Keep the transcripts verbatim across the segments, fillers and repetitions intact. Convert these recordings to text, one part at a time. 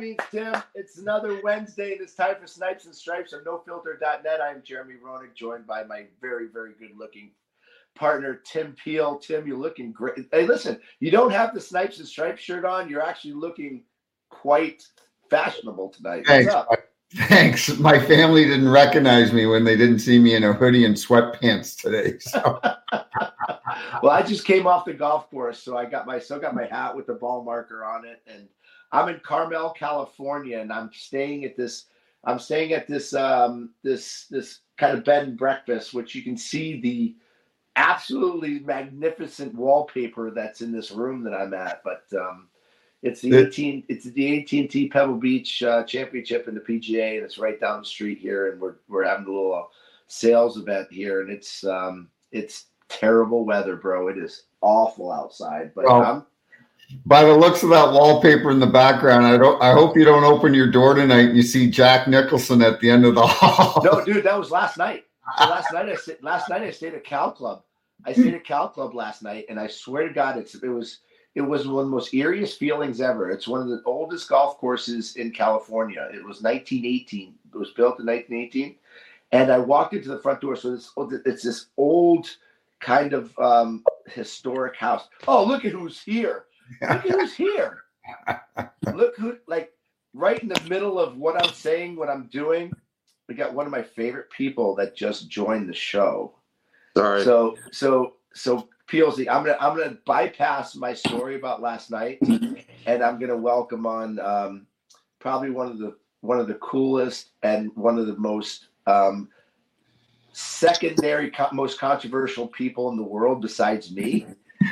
means Tim. It's another Wednesday, and it's time for Snipes and Stripes on no filter dot net. I am Jeremy Roenick, joined by my very, very good-looking partner, Tim Peel. Tim, you're looking great. Hey, listen, you don't have the Snipes and Stripes shirt on. You're actually looking quite fashionable tonight. Thanks. What's up? Thanks. My family didn't recognize me when they didn't see me in a hoodie and sweatpants today. So. Well, I just came off the golf course, so I got my still got my hat with the ball marker on it, and I'm in Carmel, California, and I'm staying at this. I'm staying at this um, this this kind of bed and breakfast, which you can see the absolutely magnificent wallpaper that's in this room that I'm at. But um, it's the eighteen it's the A T and T Pebble Beach uh, Championship in the P G A, and it's right down the street here, and we're we're having a little uh, sales event here, and it's um, it's terrible weather, bro. It is awful outside, but well, I'm. By the looks of that wallpaper in the background, I don't. I hope you don't open your door tonight and you see Jack Nicholson at the end of the hall. No, dude, that was last night. So last night I stayed, last night I stayed at Cal Club. I stayed at Cal Club last night, and I swear to God, it's it was it was one of the most eeriest feelings ever. It's one of the oldest golf courses in California. It was nineteen eighteen. It was built in nineteen eighteen, and I walked into the front door. So it's it's this old kind of um, historic house. Oh, look at who's here. Look at who's here. Look who, like, right in the middle of what I'm saying, what I'm doing, we got one of my favorite people that just joined the show. Sorry. So, so, so, P L Z, I'm gonna, I'm gonna bypass my story about last night, and I'm gonna welcome on um, probably one of the, one of the coolest and one of the most um, secondary, co- most controversial people in the world besides me,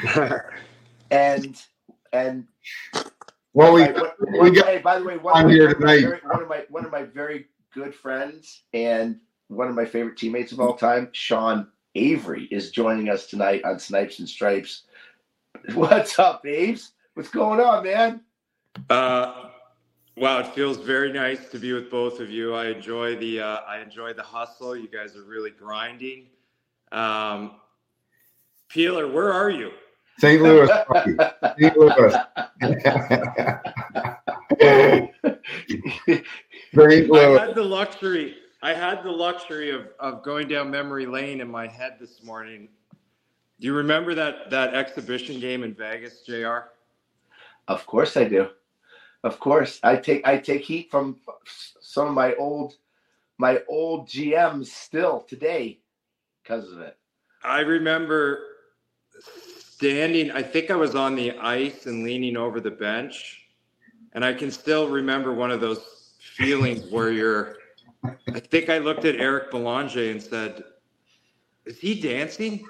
and. And well, we, my, one, we got hey, by the way, one of, my, one, of my very, one of my one of my very good friends and one of my favorite teammates of all time, Sean Avery, is joining us tonight on Snipes and Stripes. What's up, Aves? What's going on, man? Uh, wow, it feels very nice to be with both of you. I enjoy the uh, I enjoy the hustle. You guys are really grinding. Um, Peeler, where are you? Saint Louis. Saint Louis. Saint Louis. I had the luxury. I had the luxury of, of going down memory lane in my head this morning. Do you remember that that exhibition game in Vegas, J R? Of course I do. Of course, I take I take heat from some of my old my old G Ms still today because of it. I remember standing, I think I was on the ice and leaning over the bench, and I can still remember one of those feelings where you're, I think I looked at Eric Belanger and said, is he dancing?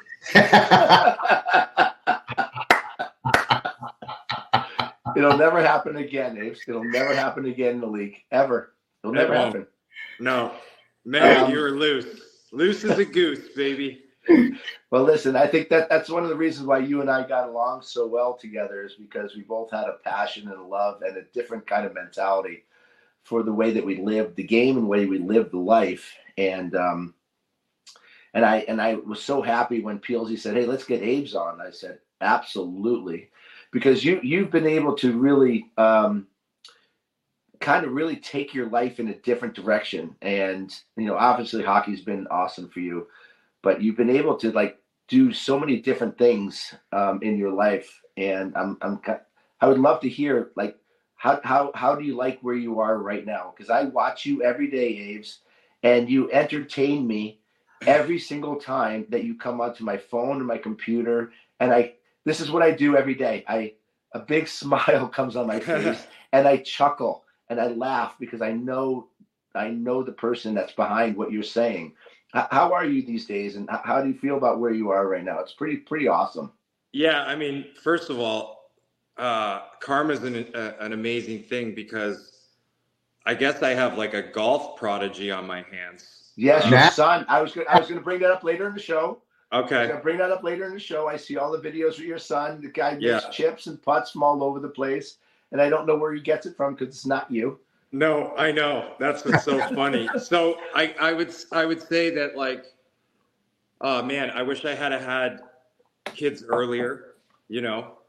It'll never happen again, Abe. It'll never happen again in the league, ever. It'll never happen. No. Man, Um, you were loose. Loose as a goose, baby. Well, listen, I think that that's one of the reasons why you and I got along so well together is because we both had a passion and a love and a different kind of mentality for the way that we lived the game and the way we lived the life. And um, and I and I was so happy when P L Z said, "Hey, let's get Abe's on." I said, "Absolutely," because you you've been able to really um, kind of really take your life in a different direction. And you know, obviously, hockey's been awesome for you. But you've been able to like do so many different things um, in your life, and I'm I'm I would love to hear like how how how do you like where you are right now? Because I watch you every day, Aves, and you entertain me every single time that you come onto my phone or my computer, and I this is what I do every day. I a big smile comes on my face, and I chuckle and I laugh because I know I know the person that's behind what you're saying. How are you these days, and how do you feel about where you are right now? It's pretty, pretty awesome. Yeah, I mean, first of all, uh, karma is an, uh, an amazing thing because I guess I have like a golf prodigy on my hands. Yes, uh, your son. I was, I was going to bring that up later in the show. Okay. I was going to bring that up later in the show. I see all the videos with your son. The guy makes Yeah. chips and putts from all over the place, and I don't know where he gets it from because it's not you. No, I know. That's what's so funny. So I, I would I would say that like, oh man, I wish I had had kids earlier, you know,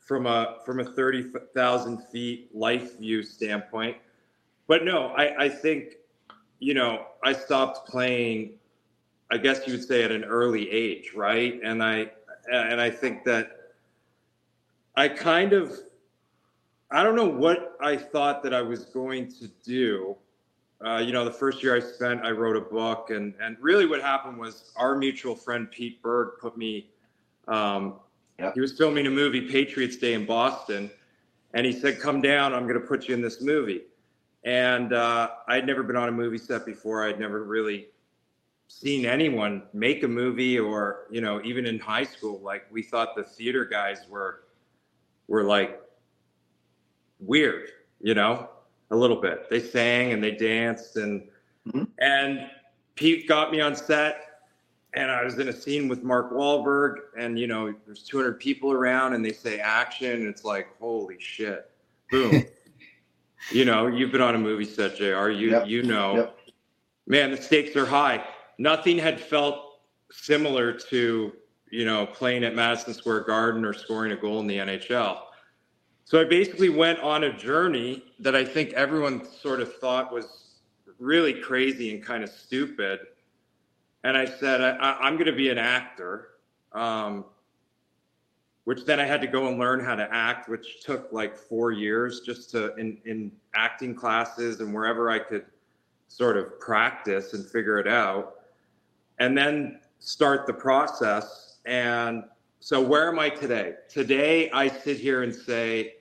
from a from a thirty thousand feet life view standpoint. But no, I, I think, you know, I stopped playing, I guess you would say, at an early age, right? And I and I think that I kind of, I don't know what I thought that I was going to do. Uh, you know, the first year I spent, I wrote a book, and and really what happened was our mutual friend Pete Berg put me. Um, Yep. He was filming a movie, Patriots Day in Boston, and he said, "Come down, I'm going to put you in this movie." And uh, I'd never been on a movie set before. I'd never really seen anyone make a movie, or, you know, even in high school, like, we thought the theater guys were were like weird, you know, a little bit. They sang and they danced, and mm-hmm. and Pete got me on set. And I was in a scene with Mark Wahlberg, and, you know, there's two hundred people around, and they say action, and it's like, holy shit, boom. You know, you've been on a movie set, J R. You yep. you know, yep. Man, the stakes are high. Nothing had felt similar to, you know, playing at Madison Square Garden or scoring a goal in the N H L. So I basically went on a journey that I think everyone sort of thought was really crazy and kind of stupid. And I said, I, I'm going to be an actor, um, which then I had to go and learn how to act, which took like four years just to in, in acting classes and wherever I could sort of practice and figure it out, and then start the process. And so where am I today? Today, I sit here and say,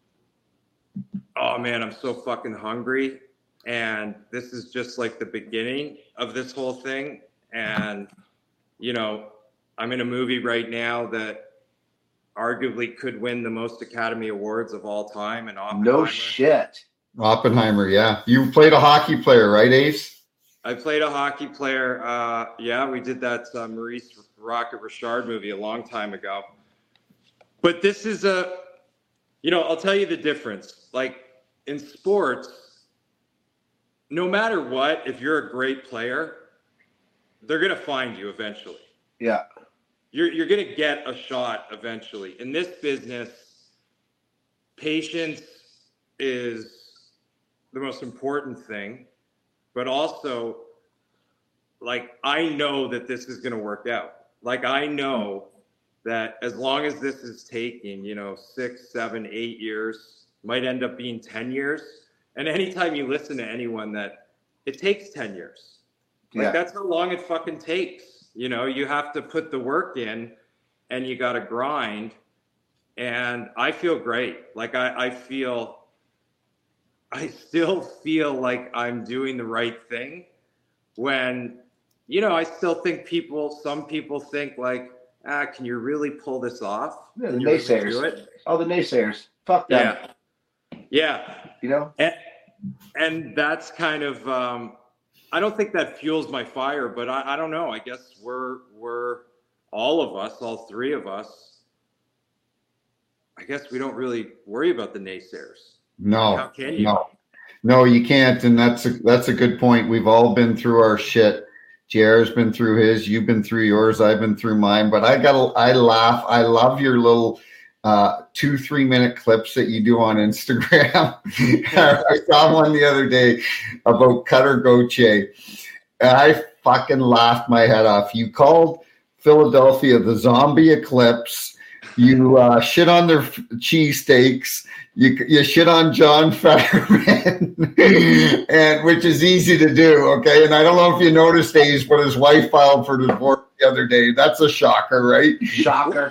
oh man, I'm so fucking hungry. And this is just like the beginning of this whole thing. And, you know, I'm in a movie right now that arguably could win the most Academy Awards of all time. And no shit. Oppenheimer, yeah. You played a hockey player, right, Ace? I played a hockey player. Uh, yeah, we did that uh, Maurice Rocket Richard movie a long time ago. But this is a, you know, I'll tell you the difference. Like in sports, no matter what, if you're a great player, they're going to find you eventually. Yeah. You're you're going to get a shot eventually. In this business, patience is the most important thing, but also, like, I know that this is going to work out. Like, I know that as long as this is taking, you know, six, seven, eight years, might end up being ten years. And anytime you listen to anyone that it takes ten years. Like, yeah. That's how long it fucking takes. You know, you have to put the work in and you got to grind. And I feel great. Like, I, I feel, I still feel like I'm doing the right thing when, you know, I still think people, some people think like, ah, can you really pull this off? Yeah, the can naysayers. Really do it? Oh, the naysayers. Fuck them. Yeah. Yeah. You know? And, and that's kind of, um, I don't think that fuels my fire, but I, I don't know. I guess we're we're all of us, all three of us. I guess we don't really worry about the naysayers. No, how can you? No, no, you can't. And that's a, that's a good point. We've all been through our shit. J R's been through his. You've been through yours. I've been through mine. But I got. I laugh. I love your little uh, two, three minute clips that you do on Instagram. I saw one the other day about Cutter Gauthier. And I fucking laughed my head off. You called Philadelphia the zombie eclipse. You uh, shit on their f- cheesesteaks. You you shit on John Fetterman, and which is easy to do, okay? And I don't know if you noticed, Ace, but his wife filed for divorce the other day. That's a shocker, right? Shocker.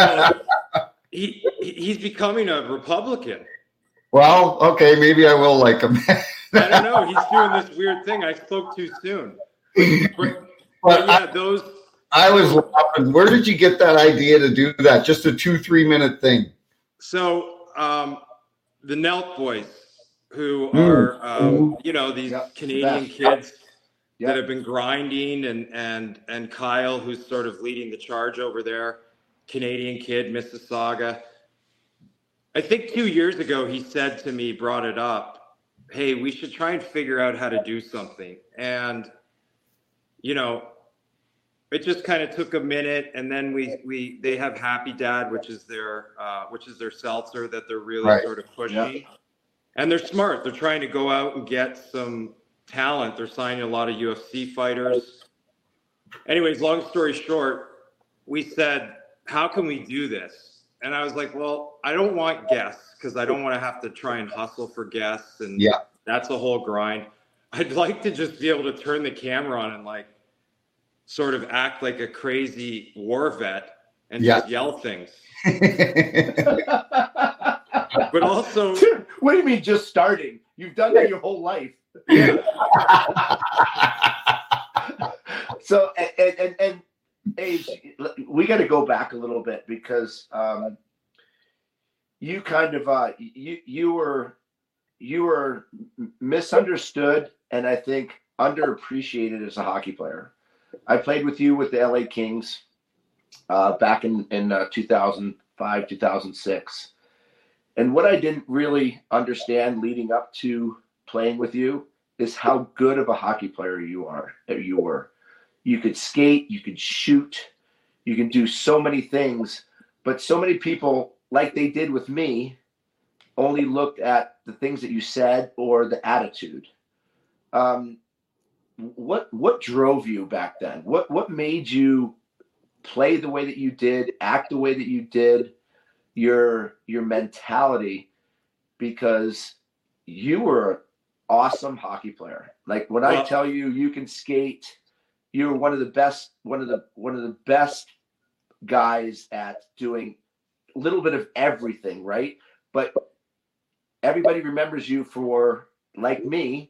he he's becoming a Republican. Well, okay, maybe I will like him. I don't know. He's doing this weird thing. I spoke too soon. But, but, but yeah, I, those. I was laughing. Where did you get that idea to do that? Just a two, three minute thing. So um, the Nelk boys, who are, um, you know, these yep. Canadian Best. kids yep. that have been grinding, and, and, and Kyle, who's sort of leading the charge over there, Canadian kid, Mississauga. I think two years ago, he said to me, brought it up, hey, we should try and figure out how to do something. And, you know, it just kind of took a minute, and then we we they have Happy Dad, which is their uh, which is their seltzer that they're really right. sort of pushing, yeah. And they're smart. They're trying to go out and get some talent. They're signing a lot of U F C fighters. Anyways, long story short, we said, how can we do this? And I was like, well, I don't want guests because I don't want to have to try and hustle for guests, and yeah. that's a whole grind. I'd like to just be able to turn the camera on and like sort of act like a crazy war vet and yeah. just yell things. But also, what do you mean just starting? You've done that your whole life. Yeah. So and and and Aves, we got to go back a little bit because um, you kind of uh, you you were you were misunderstood and I think underappreciated as a hockey player. I played with you with the L A Kings uh, back in in uh, two thousand five, two thousand six. And what I didn't really understand leading up to playing with you is how good of a hockey player you are. You were. You could skate, you could shoot, you can do so many things, but so many people, like they did with me, only looked at the things that you said or the attitude. Um, what what drove you back then? What what made you play the way that you did, act the way that you did? Your your mentality, because you were an awesome hockey player. Like when well, I tell you you can skate, you were one of the best, one of the one of the best guys at doing a little bit of everything, right? But everybody remembers you for, like me,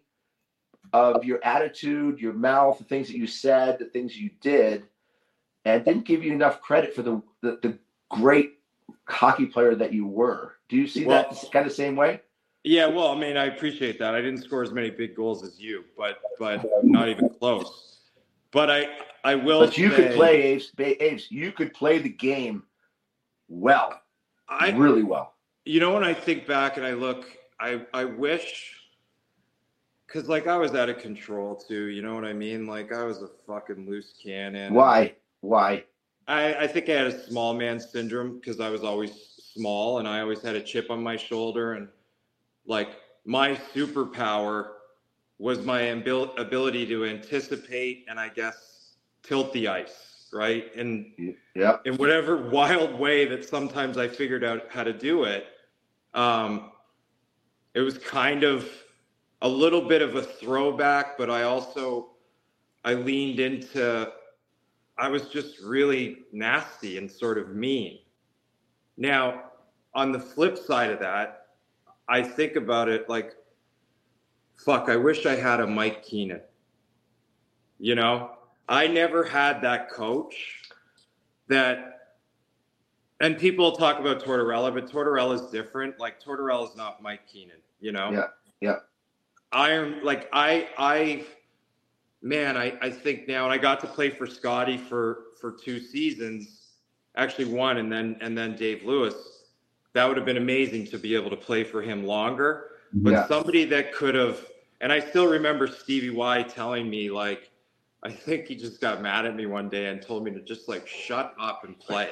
of your attitude, your mouth, the things that you said, the things you did, and didn't give you enough credit for the the, the great hockey player that you were. Do you see well, that kind of same way? Yeah, well, I mean, I appreciate that. I didn't score as many big goals as you, but but not even close. But I I will. But you say, could play, Aves. Aves, you could play the game well, I really well. You know, when I think back and I look, I I wish, because like I was out of control too. You know what I mean? Like I was a fucking loose cannon. Why? Why? I, I think I had a small man syndrome because I was always small and I always had a chip on my shoulder. And like my superpower was my abil- ability to anticipate and I guess tilt the ice, right? And yeah. in whatever wild way that sometimes I figured out how to do it, um, it was kind of a little bit of a throwback, but I also, I leaned into, I was just really nasty and sort of mean. Now, on the flip side of that, I think about it like, fuck, I wish I had a Mike Keenan. You know, I never had that coach that, and people talk about Tortorella, but Tortorella is different. Like Tortorella is not Mike Keenan, you know? Yeah, yeah. I am like, I, I, Man, I, I think now, and I got to play for Scotty for, for two seasons, actually one, and then and then Dave Lewis. That would have been amazing to be able to play for him longer. But yeah. Somebody that could have, and I still remember Stevie Y telling me, like, I think he just got mad at me one day and told me to just like shut up and play.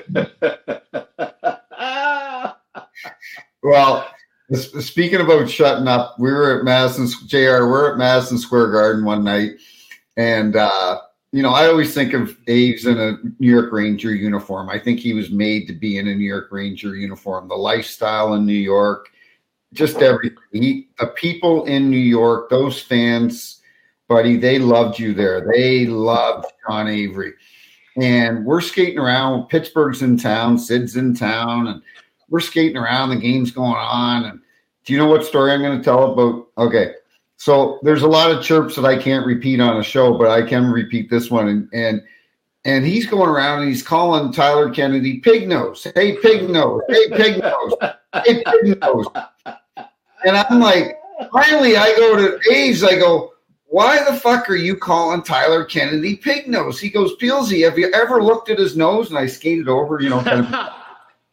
Well, speaking about shutting up, we were at Madison, J R, we're at Madison Square Garden one night. And, uh, you know, I always think of Aves in a New York Ranger uniform. I think he was made to be in a New York Ranger uniform. The lifestyle in New York, just everything. He, the people in New York, those fans, buddy, they loved you there. They loved Sean Avery. And we're skating around. Pittsburgh's in town. Sid's in town. And we're skating around, the game's going on. And do you know what story I'm going to tell about? Okay. So there's a lot of chirps that I can't repeat on a show, but I can repeat this one. And, and, and he's going around and he's calling Tyler Kennedy pig nose. Hey, pig nose. Hey, pig nose. Hey, pig nose. And I'm like, finally I go to Aves. I go, why the fuck are you calling Tyler Kennedy pig nose? He goes, Peelsy, have you ever looked at his nose? And I skated over, you know, kind of.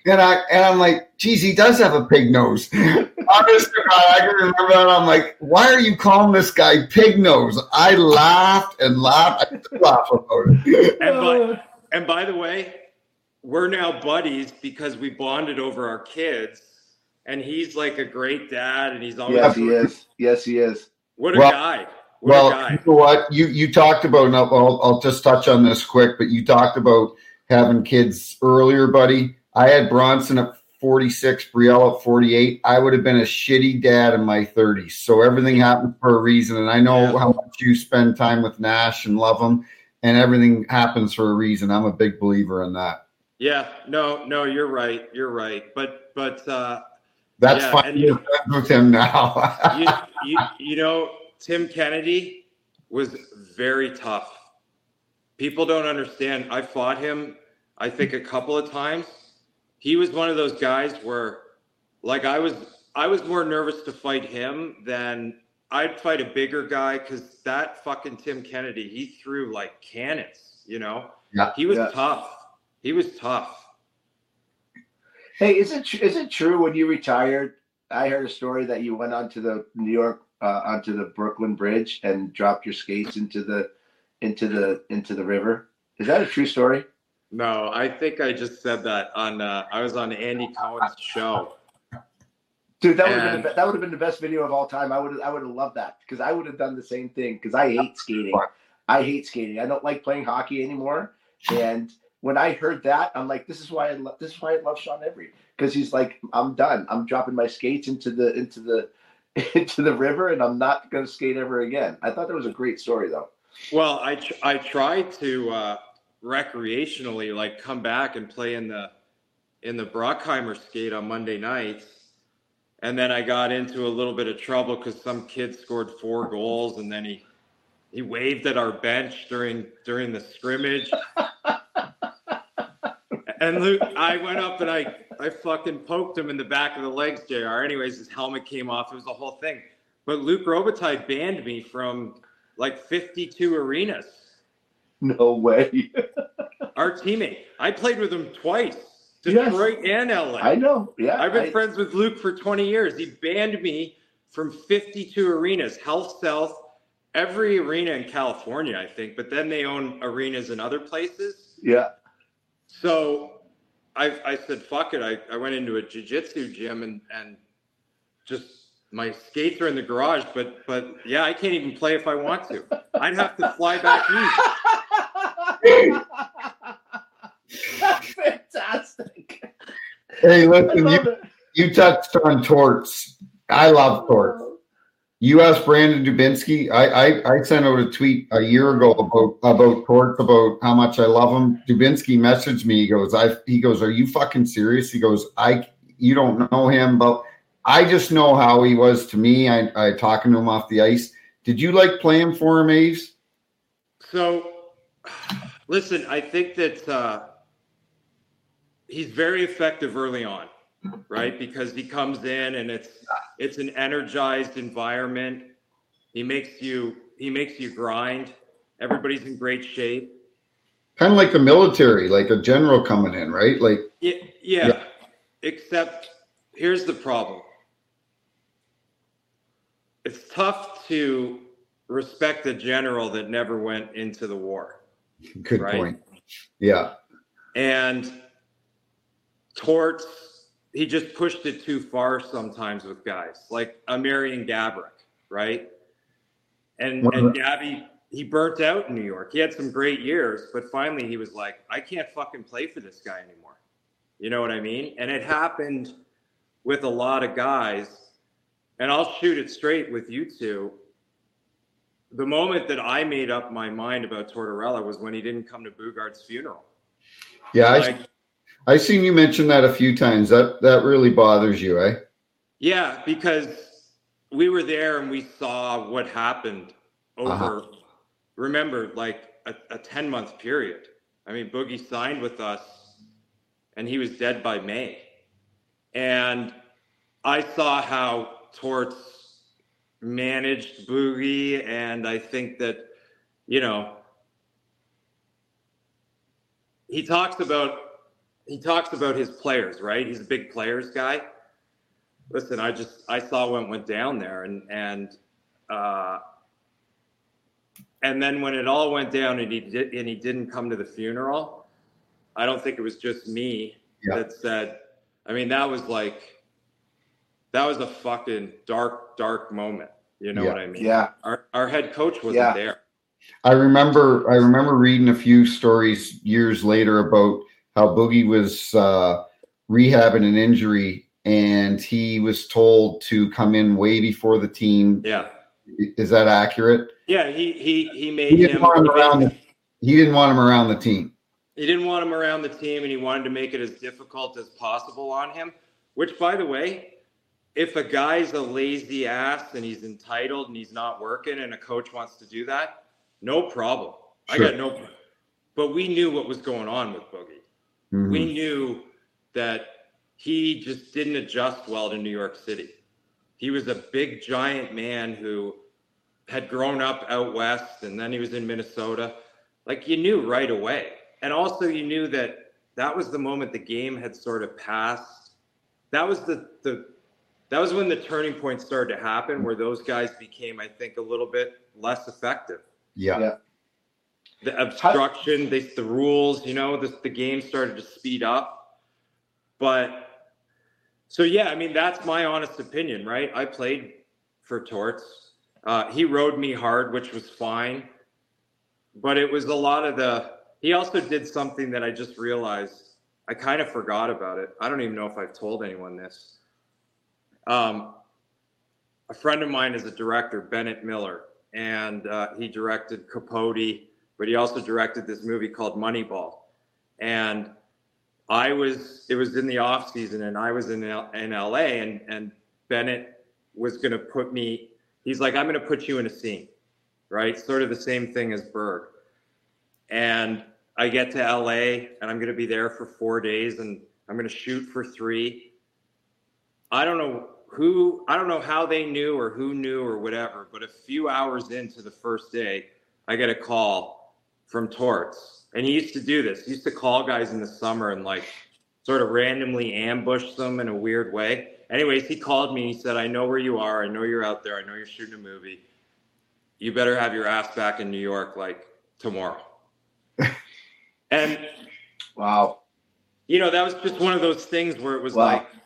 And I and I'm like, geez, he does have a pig nose. Honest to God, I can remember that. I'm like, why are you calling this guy pig nose? I laughed and laughed. I still laugh about it. And by, and by the way, we're now buddies because we bonded over our kids. And he's like a great dad, and he's always yes, he is. Yes, he is. What a well, guy! What well, a guy! You know what you you talked about? And I'll I'll just touch on this quick, but you talked about having kids earlier, buddy. I had Bronson at forty-six, Brielle at forty-eight. I would have been a shitty dad in my thirties. So everything happens for a reason. And I know yeah. how much you spend time with Nash and love him, and everything happens for a reason. I'm a big believer in that. Yeah, no, no, you're right. You're right. But, but, uh, that's yeah, fine. You're friends with him now. you, you, you know, Tim Kennedy was very tough. People don't understand. I fought him, I think, a couple of times. He was one of those guys where, like, I was, I was more nervous to fight him than I'd fight a bigger guy because that fucking Tim Kennedy, he threw like cannons, you know? Yeah. He was yeah. tough. He was tough. Hey, is it is it true when you retired? I heard a story that you went onto the New York, uh, onto the Brooklyn Bridge and dropped your skates into the, into the into the river. Is that a true story? No, I think I just said that on. Uh, I was on Andy Cohen's show. Dude, that would have been the, that would have been the best video of all time. I would I would have loved that because I would have done the same thing because I hate skating. I hate skating. I don't like playing hockey anymore. And when I heard that, I'm like, this is why I love this is why I love Sean Every because he's like, I'm done. I'm dropping my skates into the into the into the river, and I'm not going to skate ever again. I thought that was a great story, though. Well, I tr- I tried to uh, recreationally like come back and play in the in the Brockheimer skate on Monday nights. And then I got into a little bit of trouble because some kid scored four goals, and then he he waved at our bench during during the scrimmage. And Luke, I went up and I I fucking poked him in the back of the legs, J R. Anyways, his helmet came off. It was the whole thing. But Luc Robitaille banned me from like fifty-two arenas. No way. Our teammate. I played with him twice. Detroit yes. and L A. I know. Yeah. I've been I, friends with Luke for twenty years. He banned me from fifty-two arenas, Health South, every arena in California, I think. But then they own arenas in other places. Yeah. So I, I said, fuck it. I, I went into a jiu-jitsu gym and, and just my skates are in the garage. But, but yeah, I can't even play if I want to. I'd have to fly back east. That's fantastic. Hey, listen, you, you touched on torts. I love torts. You asked Brandon Dubinsky. I, I, I sent out a tweet a year ago about about torts, about how much I love him. Dubinsky messaged me. He goes, I he goes, are you fucking serious? He goes, I you don't know him, but I just know how he was to me. I I talking to him off the ice. Did you like playing for him, Aves? So, listen, I think that uh, he's very effective early on, right? Because he comes in and it's it's an energized environment. He makes you he makes you grind. Everybody's in great shape. Kind of like the military, like a general coming in, right? Like yeah, yeah. yeah. Except here's the problem. It's tough to respect a general that never went into the war. Good right? point. Yeah. And torts, he just pushed it too far sometimes with guys like Amarian Gabrick, right? And and Gabby, he burnt out in New York. He had some great years, but finally he was like, I can't fucking play for this guy anymore. You know what I mean? And it happened with a lot of guys. And I'll shoot it straight with you two. The moment that I made up my mind about Tortorella was when he didn't come to Bugard's funeral. Yeah, like, I I seen you mention that a few times. That that really bothers you, eh? Yeah, because we were there and we saw what happened over, uh-huh. remember, like a, a ten-month period. I mean, Boogie signed with us and he was dead by May. And I saw how Torts managed Boogie, and I think that, you know, he talks about he talks about his players, right? He's a big players guy. Listen, I just I saw what went down there, and and uh, and then when it all went down, and he did, and he didn't come to the funeral. I don't think it was just me yeah. that said. I mean, that was like, that was a fucking dark, dark moment. You know yeah. what I mean? Yeah. Our our head coach wasn't yeah. there. I remember I remember reading a few stories years later about how Boogie was uh, rehabbing an injury, and he was told to come in way before the team. Yeah. Is that accurate? Yeah, he he he made he didn't him, want him he around made, the, he didn't want him around the team. He didn't want him around the team, and he wanted to make it as difficult as possible on him, which, by the way, if a guy's a lazy ass and he's entitled and he's not working and a coach wants to do that, no problem. Sure. I got no problem. But we knew what was going on with Boogie. Mm-hmm. We knew that he just didn't adjust well to New York City. He was a big, giant man who had grown up out west, and then he was in Minnesota. Like, you knew right away. And also you knew that that was the moment the game had sort of passed. That was the, the that was when the turning point started to happen, where those guys became, I think, a little bit less effective. Yeah. yeah. The obstruction, they, the rules, you know, the, the game started to speed up. But so, yeah, I mean, that's my honest opinion, right? I played for Torts. Uh, he rode me hard, which was fine. But it was a lot of the, he also did something that I just realized I kind of forgot about it. I don't even know if I've told anyone this. Um, a friend of mine is a director, Bennett Miller, and uh, he directed Capote, but he also directed this movie called Moneyball. And I was, it was in the off season, and I was in L- in L A, and and Bennett was going to put me. He's like, I'm going to put you in a scene, right? Sort of the same thing as Berg. And I get to L A, and I'm going to be there for four days, and I'm going to shoot for three. I don't know who, I don't know how they knew or who knew or whatever, but a few hours into the first day, I get a call from Torts. And he used to do this. He used to call guys in the summer and like sort of randomly ambush them in a weird way. Anyways, he called me and he said, I know where you are. I know you're out there. I know you're shooting a movie. You better have your ass back in New York like tomorrow. And wow. You know, that was just one of those things where it was wow. like,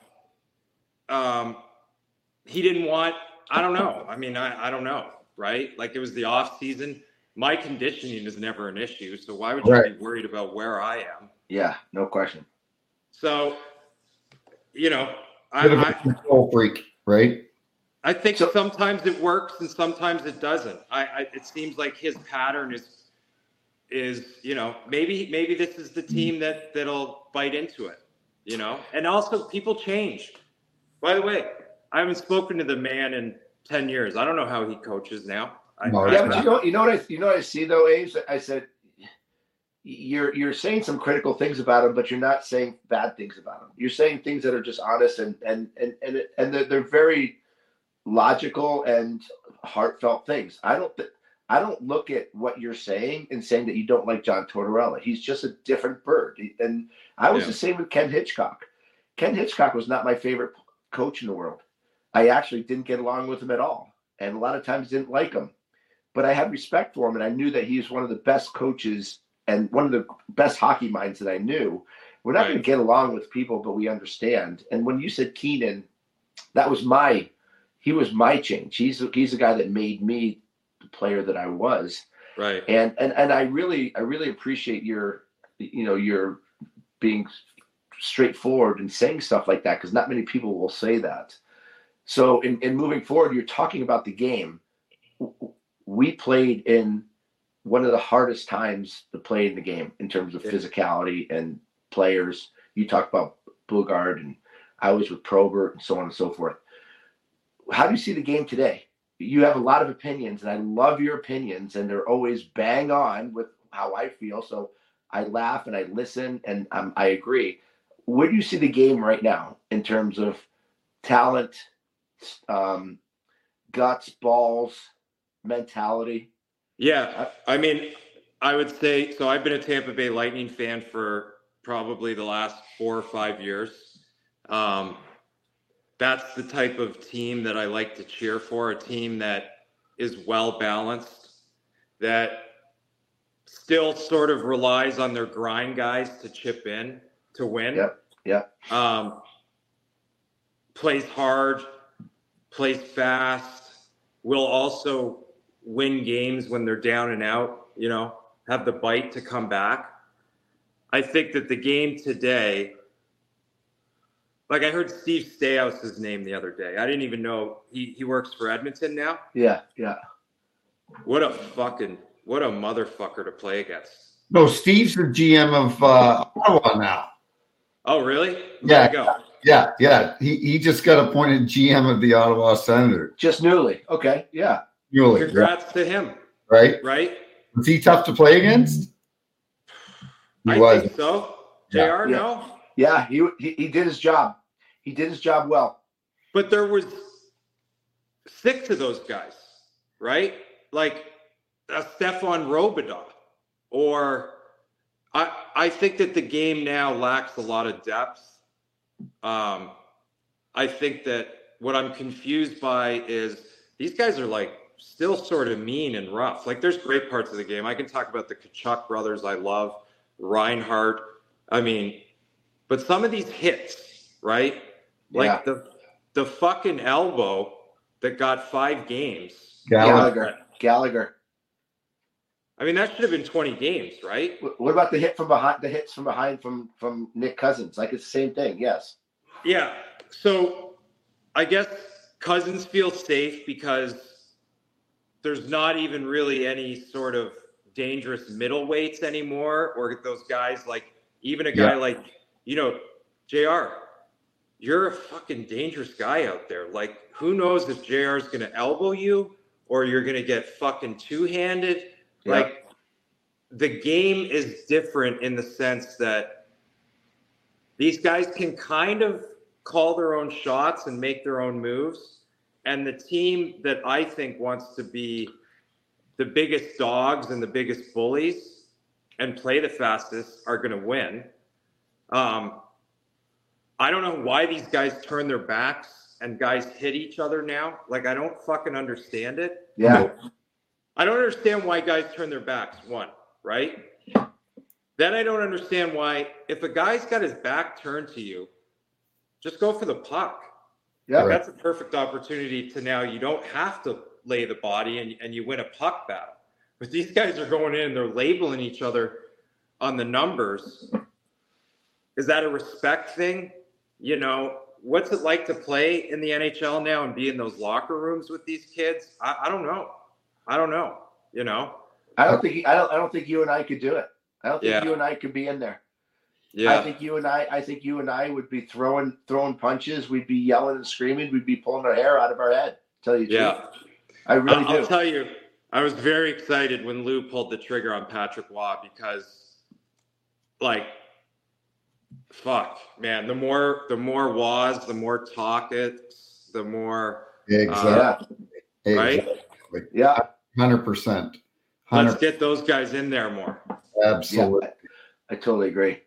um, he didn't want, I don't know. I mean, I, I don't know, right? Like it was the off season. My conditioning is never an issue. So why would you right. be worried about where I am? Yeah, no question. So, you know, I, I control freak, right? I think so, sometimes it works and sometimes it doesn't. I, I it seems like his pattern is is, you know, maybe maybe this is the team that that'll bite into it, you know? And also people change. By the way, I haven't spoken to the man in ten years. I don't know how he coaches now. I, no, I, yeah, but you know, you know what I, you know what I see though, Abe? I said, you're you're saying some critical things about him, but you're not saying bad things about him. You're saying things that are just honest and and and and and they're, they're very logical and heartfelt things. I don't th- I don't look at what you're saying and saying that you don't like John Tortorella. He's just a different bird. And I was yeah. the same with Ken Hitchcock. Ken Hitchcock was not my favorite coach in the world. I actually didn't get along with him at all, and a lot of times didn't like him. But I had respect for him, and I knew that he was one of the best coaches and one of the best hockey minds that I knew. We're not right. going to get along with people, but we understand. And when you said Keenan, that was my, he was my change. He's he's the guy that made me the player that I was. Right. And and and I really I really appreciate your, you know, your being straightforward and saying stuff like that, because not many people will say that. So in, in moving forward, you're talking about the game. We played in one of the hardest times to play in the game in terms of physicality and players. You talked about Bugard, and I was with Probert and so on and so forth. How do you see the game today? You have a lot of opinions, and I love your opinions, and they're always bang on with how I feel. So I laugh and I listen, and um, I agree. Where do you see the game right now in terms of talent, um, guts, balls, mentality? Yeah, I mean, I would say, so I've been a Tampa Bay Lightning fan for probably the last four or five years. Um, that's the type of team that I like to cheer for, a team that is well balanced, that still sort of relies on their grind guys to chip in to win. Yeah, yeah. Um, plays hard, plays fast, will also win games when they're down and out, you know, have the bite to come back. I think that the game today, like I heard Steve Stayhouse's name the other day. I didn't even know he, he works for Edmonton now. Yeah, yeah. What a fucking, what a motherfucker to play against. No, Steve's the G M of uh, Ottawa now. Oh, really? Yeah, there you go. yeah, yeah. He he just got appointed G M of the Ottawa Senators. Just newly. Okay, yeah. Newly. Congrats yeah. to him. Right? Right? Was he tough to play against? He I was. think so. J R, yeah. no? Yeah, he, he he did his job. He did his job well. But there was six of those guys, right? Like uh, Stefan Robidas. Or I I think that the game now lacks a lot of depth. Um, I think that what I'm confused by is these guys are like still sort of mean and rough. Like there's great parts of the game. I can talk about the Kachuk brothers I love, Reinhardt. I mean, but some of these hits, right? Like Yeah. the the fucking elbow that got five games. Gallagher. Gallagher. I mean, that should have been twenty games, right? What about the hit from behind? The hits from behind from from Nick Cousins? Like it's the same thing. Yes. Yeah. So I guess Cousins feels safe because there's not even really any sort of dangerous middleweights anymore, or those guys like even a guy Yeah. like, you know, J R, you're a fucking dangerous guy out there. Like, who knows if J R is going to elbow you or you're going to get fucking two-handed. Yeah. Like, the game is different in the sense that these guys can kind of call their own shots and make their own moves. And the team that I think wants to be the biggest dogs and the biggest bullies and play the fastest are going to win. Um, I don't know why these guys turn their backs and guys hit each other now. Like, I don't fucking understand it. Yeah. I don't understand why guys turn their backs, one, right? Then I don't understand why, if a guy's got his back turned to you, just go for the puck. Yeah. Right. That's a perfect opportunity to now you don't have to lay the body and, and you win a puck battle. But these guys are going in and they're labeling each other on the numbers. Is that a respect thing? You know, what's it like to play in the N H L now and be in those locker rooms with these kids? I, I don't know. I don't know. You know? I don't think he, I don't I don't think you and I could do it. I don't think Yeah. you and I could be in there. Yeah. I think you and I I think you and I would be throwing throwing punches. We'd be yelling and screaming. We'd be pulling our hair out of our head. Tell you the Yeah. truth. I really I'll, do. I'll tell you, I was very excited when Lou pulled the trigger on Patrick Waugh because, like, fuck, man, the more the more Waughs, the more talk it's, the more, Exactly. yeah. right? Exactly. Yeah. one hundred percent. Let's get those guys in there more. Absolutely. Yeah. I totally agree.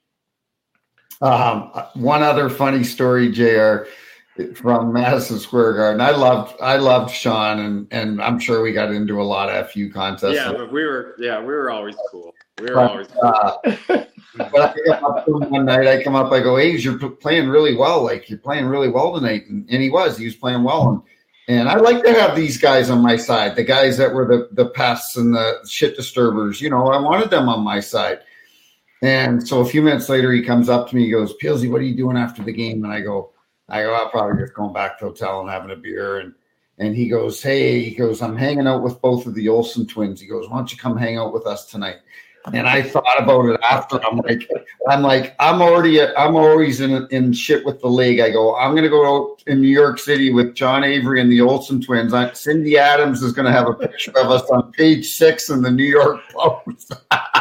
Um, one other funny story, J R, from Madison Square Garden. I loved, I loved Sean, and and I'm sure we got into a lot of F U contests. Yeah, but we were, yeah, we were always cool. We were But, always cool. uh, but I come up to him one night. I come up. I go, "Hey, you're playing really well. Like you're playing really well tonight." And, and he was. He was playing well. And, and I like to have these guys on my side. The guys that were the the pests and the shit disturbers. You know, I wanted them on my side. And so a few minutes later, he comes up to me. He goes, "Pilsy, what are you doing after the game?" And I go, "I go, I'm probably just going back to the hotel and having a beer." And and he goes, "Hey," he goes, "I'm hanging out with both of the Olsen twins." He goes, "Why don't you come hang out with us tonight?" And I thought about it after. I'm like, I'm like, I'm already, I'm always in in shit with the league. I go, I'm going to go out in New York City with John Avery and the Olsen twins. I, Cindy Adams is going to have a picture of us on page six in the New York Post.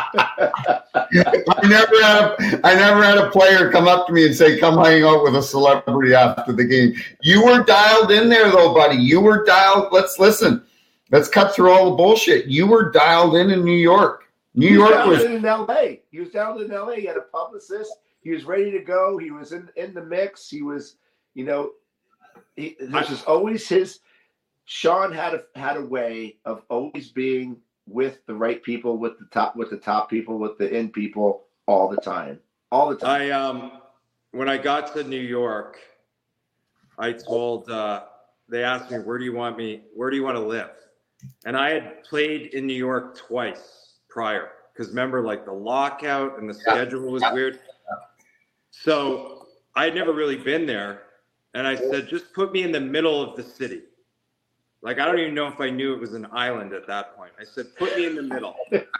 I never had, a, I never had a player come up to me and say, "Come hang out with a celebrity after the game." You were dialed in there, though, buddy. You were dialed. Let's listen. Let's cut through all the bullshit. You were dialed in in New York. New he York was was down in L A. He was down in L A. He had a publicist. He was ready to go. He was in, in the mix. He was, you know, he, this is always his. Sean had a had a way of always being with the right people, with the top, with the top people, with the in people all the time, all the time. I um, when I got to New York, I told uh, they asked me, "Where do you want me? Where do you want to live?" And I had played in New York twice prior, because remember, like the lockout and the schedule was weird. So I had never really been there, and I said, "Just put me in the middle of the city." Like, I don't even know if I knew it was an island at that point. I said, "Put me in the middle."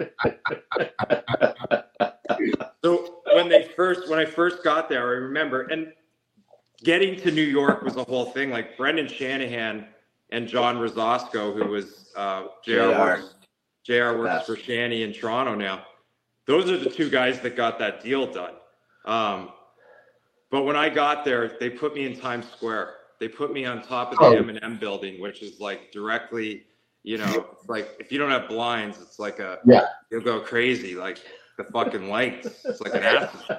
So when they first, when I first got there, I remember, and getting to New York was a whole thing. Like Brendan Shanahan and John Rosasco, who was uh, J R works, J R works for Shanny in Toronto now. Those are the two guys that got that deal done. Um, but when I got there, they put me in Times Square. They put me on top of the M and M building, which is like directly, you know, like if you don't have blinds, it's like a, yeah. You'll go crazy. Like the fucking lights. It's like an acid.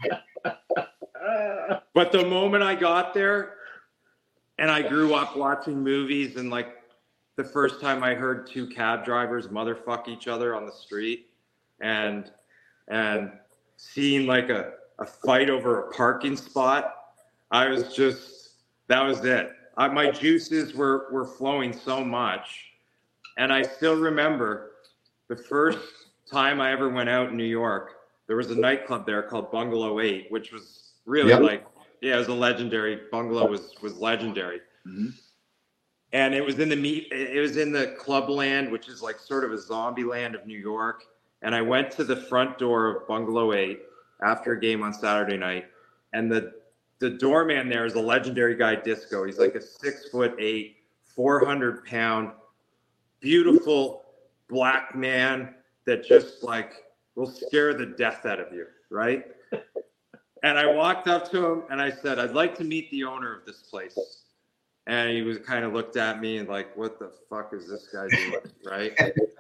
But the moment I got there, and I grew up watching movies, and like the first time I heard two cab drivers motherfuck each other on the street, and and seeing like a, a fight over a parking spot, I was just, that was it. I, my juices were, were flowing so much. And I still remember the first time I ever went out in New York, there was a nightclub there called Bungalow eight, which was really yep. like, yeah, it was a legendary, Bungalow was, was legendary. Mm-hmm. And it was in the meet, it was in the Clubland, which is like sort of a zombie land of New York. And I went to the front door of Bungalow eight after a game on Saturday night. And the, the doorman there is a legendary guy, Disco. He's like a six foot eight, four hundred pound, beautiful black man that just like will scare the death out of you, right? And I walked up to him and I said, "I'd like to meet the owner of this place." And he was kind of looked at me and like, "What the fuck is this guy doing?" Right?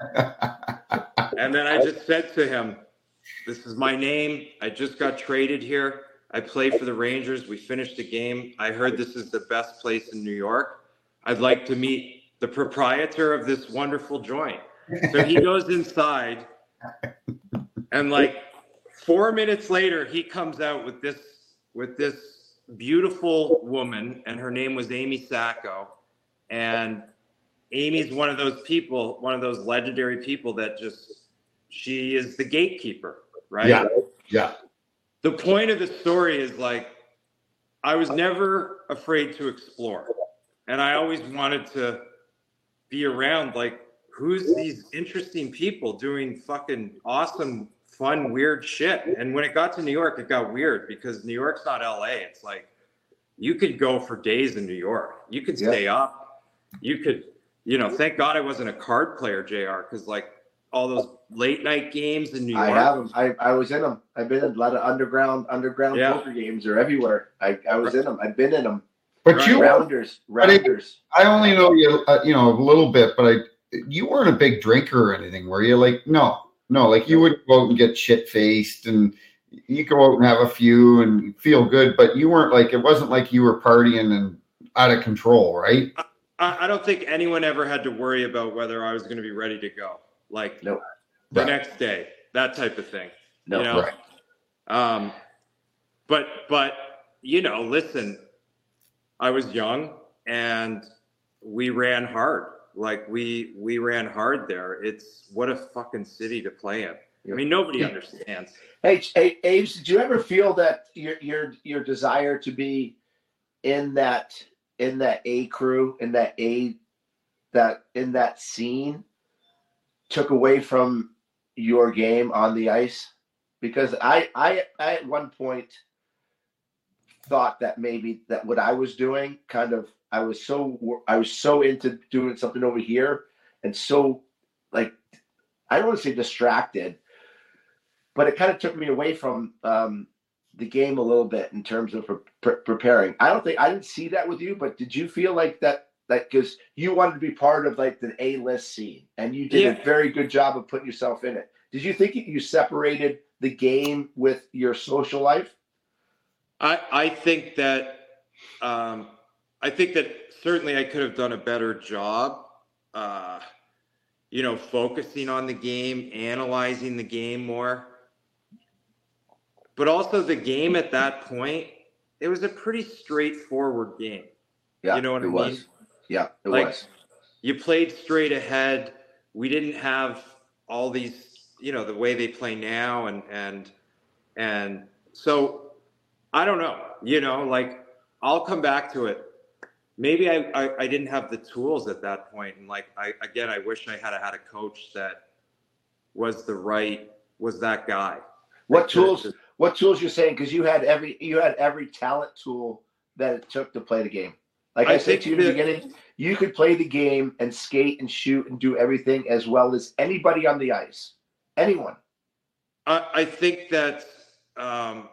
And then I just said to him, "This is my name. I just got traded here. I play for the Rangers. We finished a game. I heard this is the best place in New York. I'd like to meet the proprietor of this wonderful joint." So he goes inside, and like four minutes later, he comes out with this with this beautiful woman, and her name was Amy Sacco. And Amy's one of those people, one of those legendary people that just, she is the gatekeeper, right? Yeah. Yeah. The point of the story is like, I was never afraid to explore. And I always wanted to be around, like, who's these interesting people doing fucking awesome, fun, weird shit. And when it got to New York, it got weird because New York's not L A. It's like, you could go for days in New York. You could stay yeah. up. You could, you know, thank God I wasn't a card player, J R, because like all those late night games in New York. I have them. I, I was in them. I've been in a lot of underground underground yeah. poker games. They're everywhere. I, I was in them. I've been in them. But right. you rounders, rounders. I, I only know you, uh, you know, a little bit, but I, you weren't a big drinker or anything, were you? Like, no, no, like you wouldn't go out and get shit faced, and you go out and have a few and feel good, but you weren't like, it wasn't like you were partying and out of control, right? I, I don't think anyone ever had to worry about whether I was going to be ready to go. Like nope. the right. next day, that type of thing. No, you know? Right. Um, but, but, you know, listen, I was young and we ran hard. Like we, we ran hard there. It's what a fucking city to play in. I mean, nobody understands. Hey, hey, Aves, did you ever feel that your your your desire to be in that in that A crew, in that A that in that scene took away from your game on the ice? Because I I, I at one point thought that maybe that what I was doing kind of I was so I was so into doing something over here and so like I don't want to say distracted, but it kind of took me away from um, the game a little bit in terms of pre- pre- preparing. I don't think I didn't see that with you, but did you feel like that Like, because you wanted to be part of like the A-list scene, and you did Yeah. a very good job of putting yourself in it. Did you think you separated the game with your social life? I, I think that um, I think that certainly I could have done a better job, uh, you know, focusing on the game, analyzing the game more. But also the game at that point, it was a pretty straightforward game. Yeah, you know what it I was. mean? Yeah, it like, was. You played straight ahead. We didn't have all these, you know, the way they play now, and and and so I don't know. You know, like I'll come back to it. Maybe I, I, I didn't have the tools at that point, and like I again, I wish I had had a coach that was the right was that guy. What tools? Just, what tools you're saying? Because you had every you had every talent tool that it took to play the game. Like I, I said to you in the beginning, you could play the game and skate and shoot and do everything as well as anybody on the ice. Anyone. I, I think that um,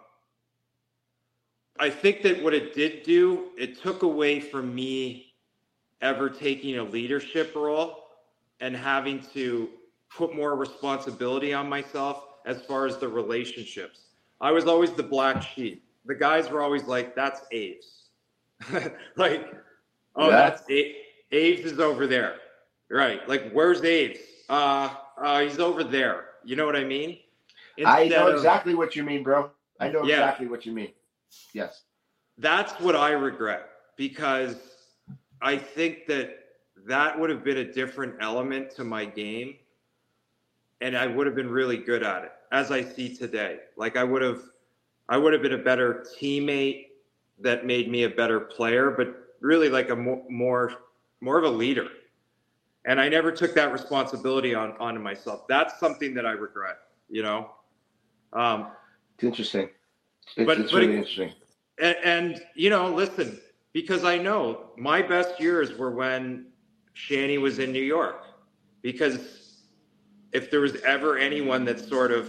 I think that what it did do, it took away from me ever taking a leadership role and having to put more responsibility on myself as far as the relationships. I was always the black sheep. The guys were always like, that's Aves. like, oh, yeah. that's A- Aves is over there. Right. Like, where's Aves? Uh, uh, he's over there. You know what I mean? Instead I know exactly of, what you mean, bro. I know yeah, exactly what you mean. Yes. That's what I regret, because I think that that would have been a different element to my game, and I would have been really good at it, as I see today. Like I would have, I would have been a better teammate that made me a better player, but really like a more, more, more of a leader. And I never took that responsibility on onto myself. That's something that I regret, you know? Um, it's interesting. It's, but, it's but really it, interesting. And, and, you know, listen, because I know my best years were when Shanny was in New York. Because if there was ever anyone that sort of,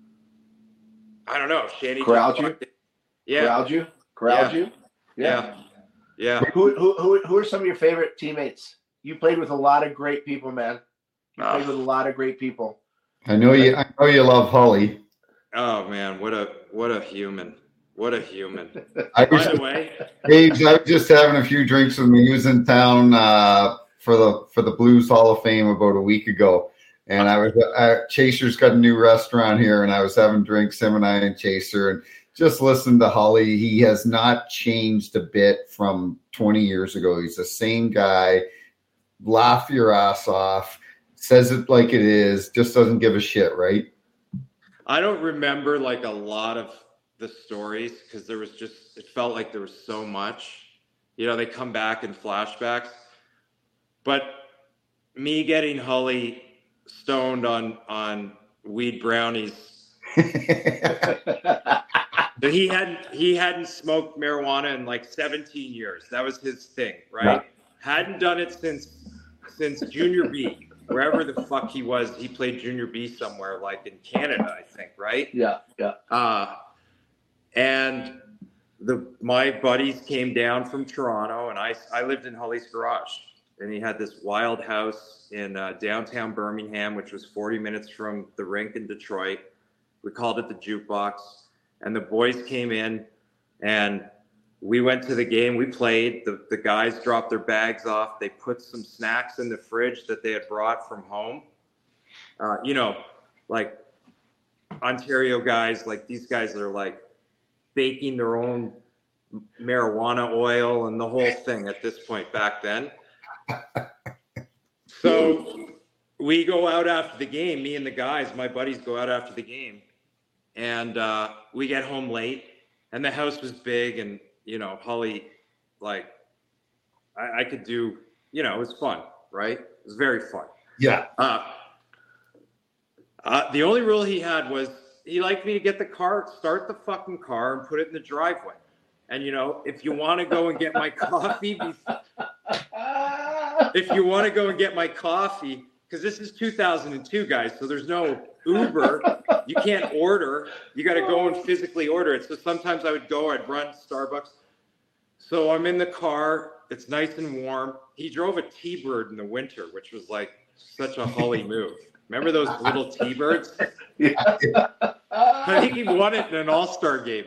I don't know, Shanny corralled you, yeah, corralled you, corralled yeah. you, yeah, yeah. yeah. Who, who, who, who are some of your favorite teammates? You played with a lot of great people, man. You played uh, with a lot of great people. I know you. I know you love Holly. Oh man, what a what a human. What a human. I By was, the way, Abe, I was just having a few drinks with me. He was in town uh, for the for the Blues Hall of Fame about a week ago, and I was uh, Chaser's got a new restaurant here, and I was having drinks, him and I and Chaser, and just listen to Holly. He has not changed a bit from twenty years ago. He's the same guy. Laugh your ass off. Says it like it is. Just doesn't give a shit, right? I don't remember like a lot of the stories because there was just, it felt like there was so much, you know, they come back in flashbacks, but me getting Holly stoned on, on weed brownies, he hadn't, he hadn't smoked marijuana in like seventeen years. That was his thing, right? Yeah. Hadn't done it since, since junior B, wherever the fuck he was. He played junior B somewhere like in Canada, I think, right? Yeah. Yeah. Uh, And the my buddies came down from Toronto, and I, I lived in Holly's garage. And he had this wild house in uh, downtown Birmingham, which was forty minutes from the rink in Detroit. We called it the Jukebox. And the boys came in, and we went to the game. We played. The, the guys dropped their bags off. They put some snacks in the fridge that they had brought from home. Uh, you know, like Ontario guys, like these guys are like, baking their own marijuana oil and the whole thing at this point back then. So we go out after the game, me and the guys, my buddies go out after the game, and uh, we get home late, and the house was big, and, you know, Holly, like, I, I could do, you know, it was fun, right? It was very fun. Yeah. Uh, uh, the only rule he had was, he liked me to get the car, start the fucking car, and put it in the driveway. And, you know, if you want to go and get my coffee, if you want to go and get my coffee, because this is two thousand two, guys, so there's no Uber. You can't order. You got to go and physically order it. So sometimes I would go, I'd run Starbucks. So I'm in the car. It's nice and warm. He drove a T-Bird in the winter, which was like such a Holly move. Remember those little T-Birds? Yeah. I think he won it in an all-star game.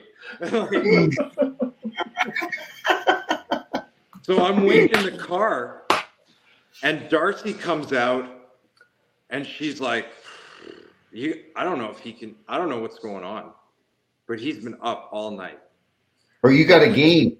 So I'm waiting in the car, and Darcy comes out, and she's like, "You, I don't know if he can. I don't know what's going on, but he's been up all night." Or you got a game.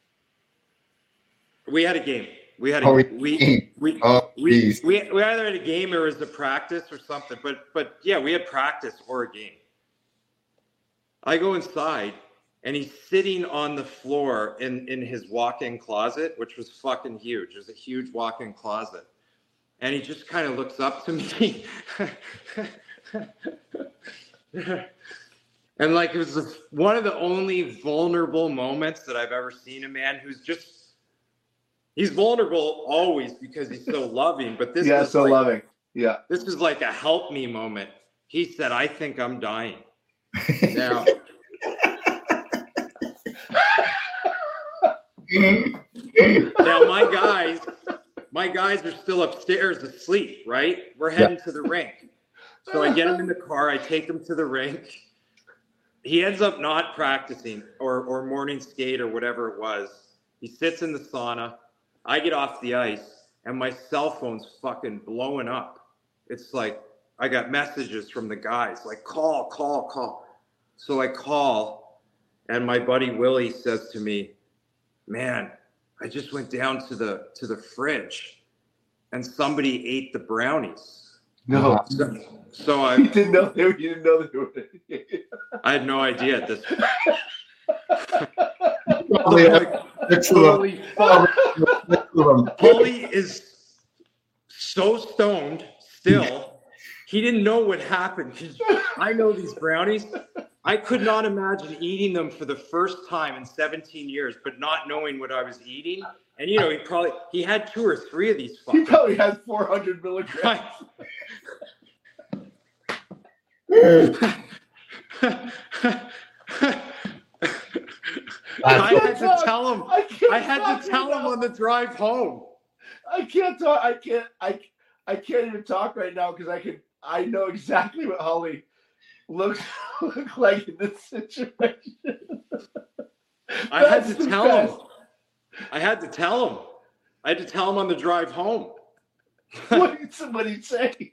We had a game. We had a Oh, we we we, oh, we, we we either had a game or it was a practice or something. But but yeah, we had practice or a game. I go inside, and he's sitting on the floor in, in his walk-in closet, which was fucking huge. There's a huge walk-in closet. And he just kind of looks up to me. And like, it was the, one of the only vulnerable moments that I've ever seen a man who's just, he's vulnerable always because he's so loving. But this Yeah, is so like, loving. Yeah. This is like a help me moment. He said, "I think I'm dying." Now, now my guys, my guys are still upstairs asleep, right? We're heading yeah. to the rink. So I get him in the car, I take him to the rink. He ends up not practicing or, or morning skate or whatever it was. He sits in the sauna. I get off the ice and my cell phone's fucking blowing up. It's like, I got messages from the guys, like, call, call, call. So I call, and my buddy Willie says to me, "Man, I just went down to the to the fridge, and somebody ate the brownies." No. So, so I you didn't know they were. You didn't know they were. I had no idea at this point. Probably Holy fuck. Paulie is so stoned still. He didn't know what happened. I know these brownies. I could not imagine eating them for the first time in seventeen years, but not knowing what I was eating. And, you know, he probably, he had two or three of these fucking. He probably had four hundred milligrams. I had to tell him. I, I had to tell him on the drive home. I can't talk. I can't. I. I can't even talk right now because I can. I know exactly what Holly looks look like in this situation. I had to tell best. him. I had to tell him. I had to tell him on the drive home. What did somebody say?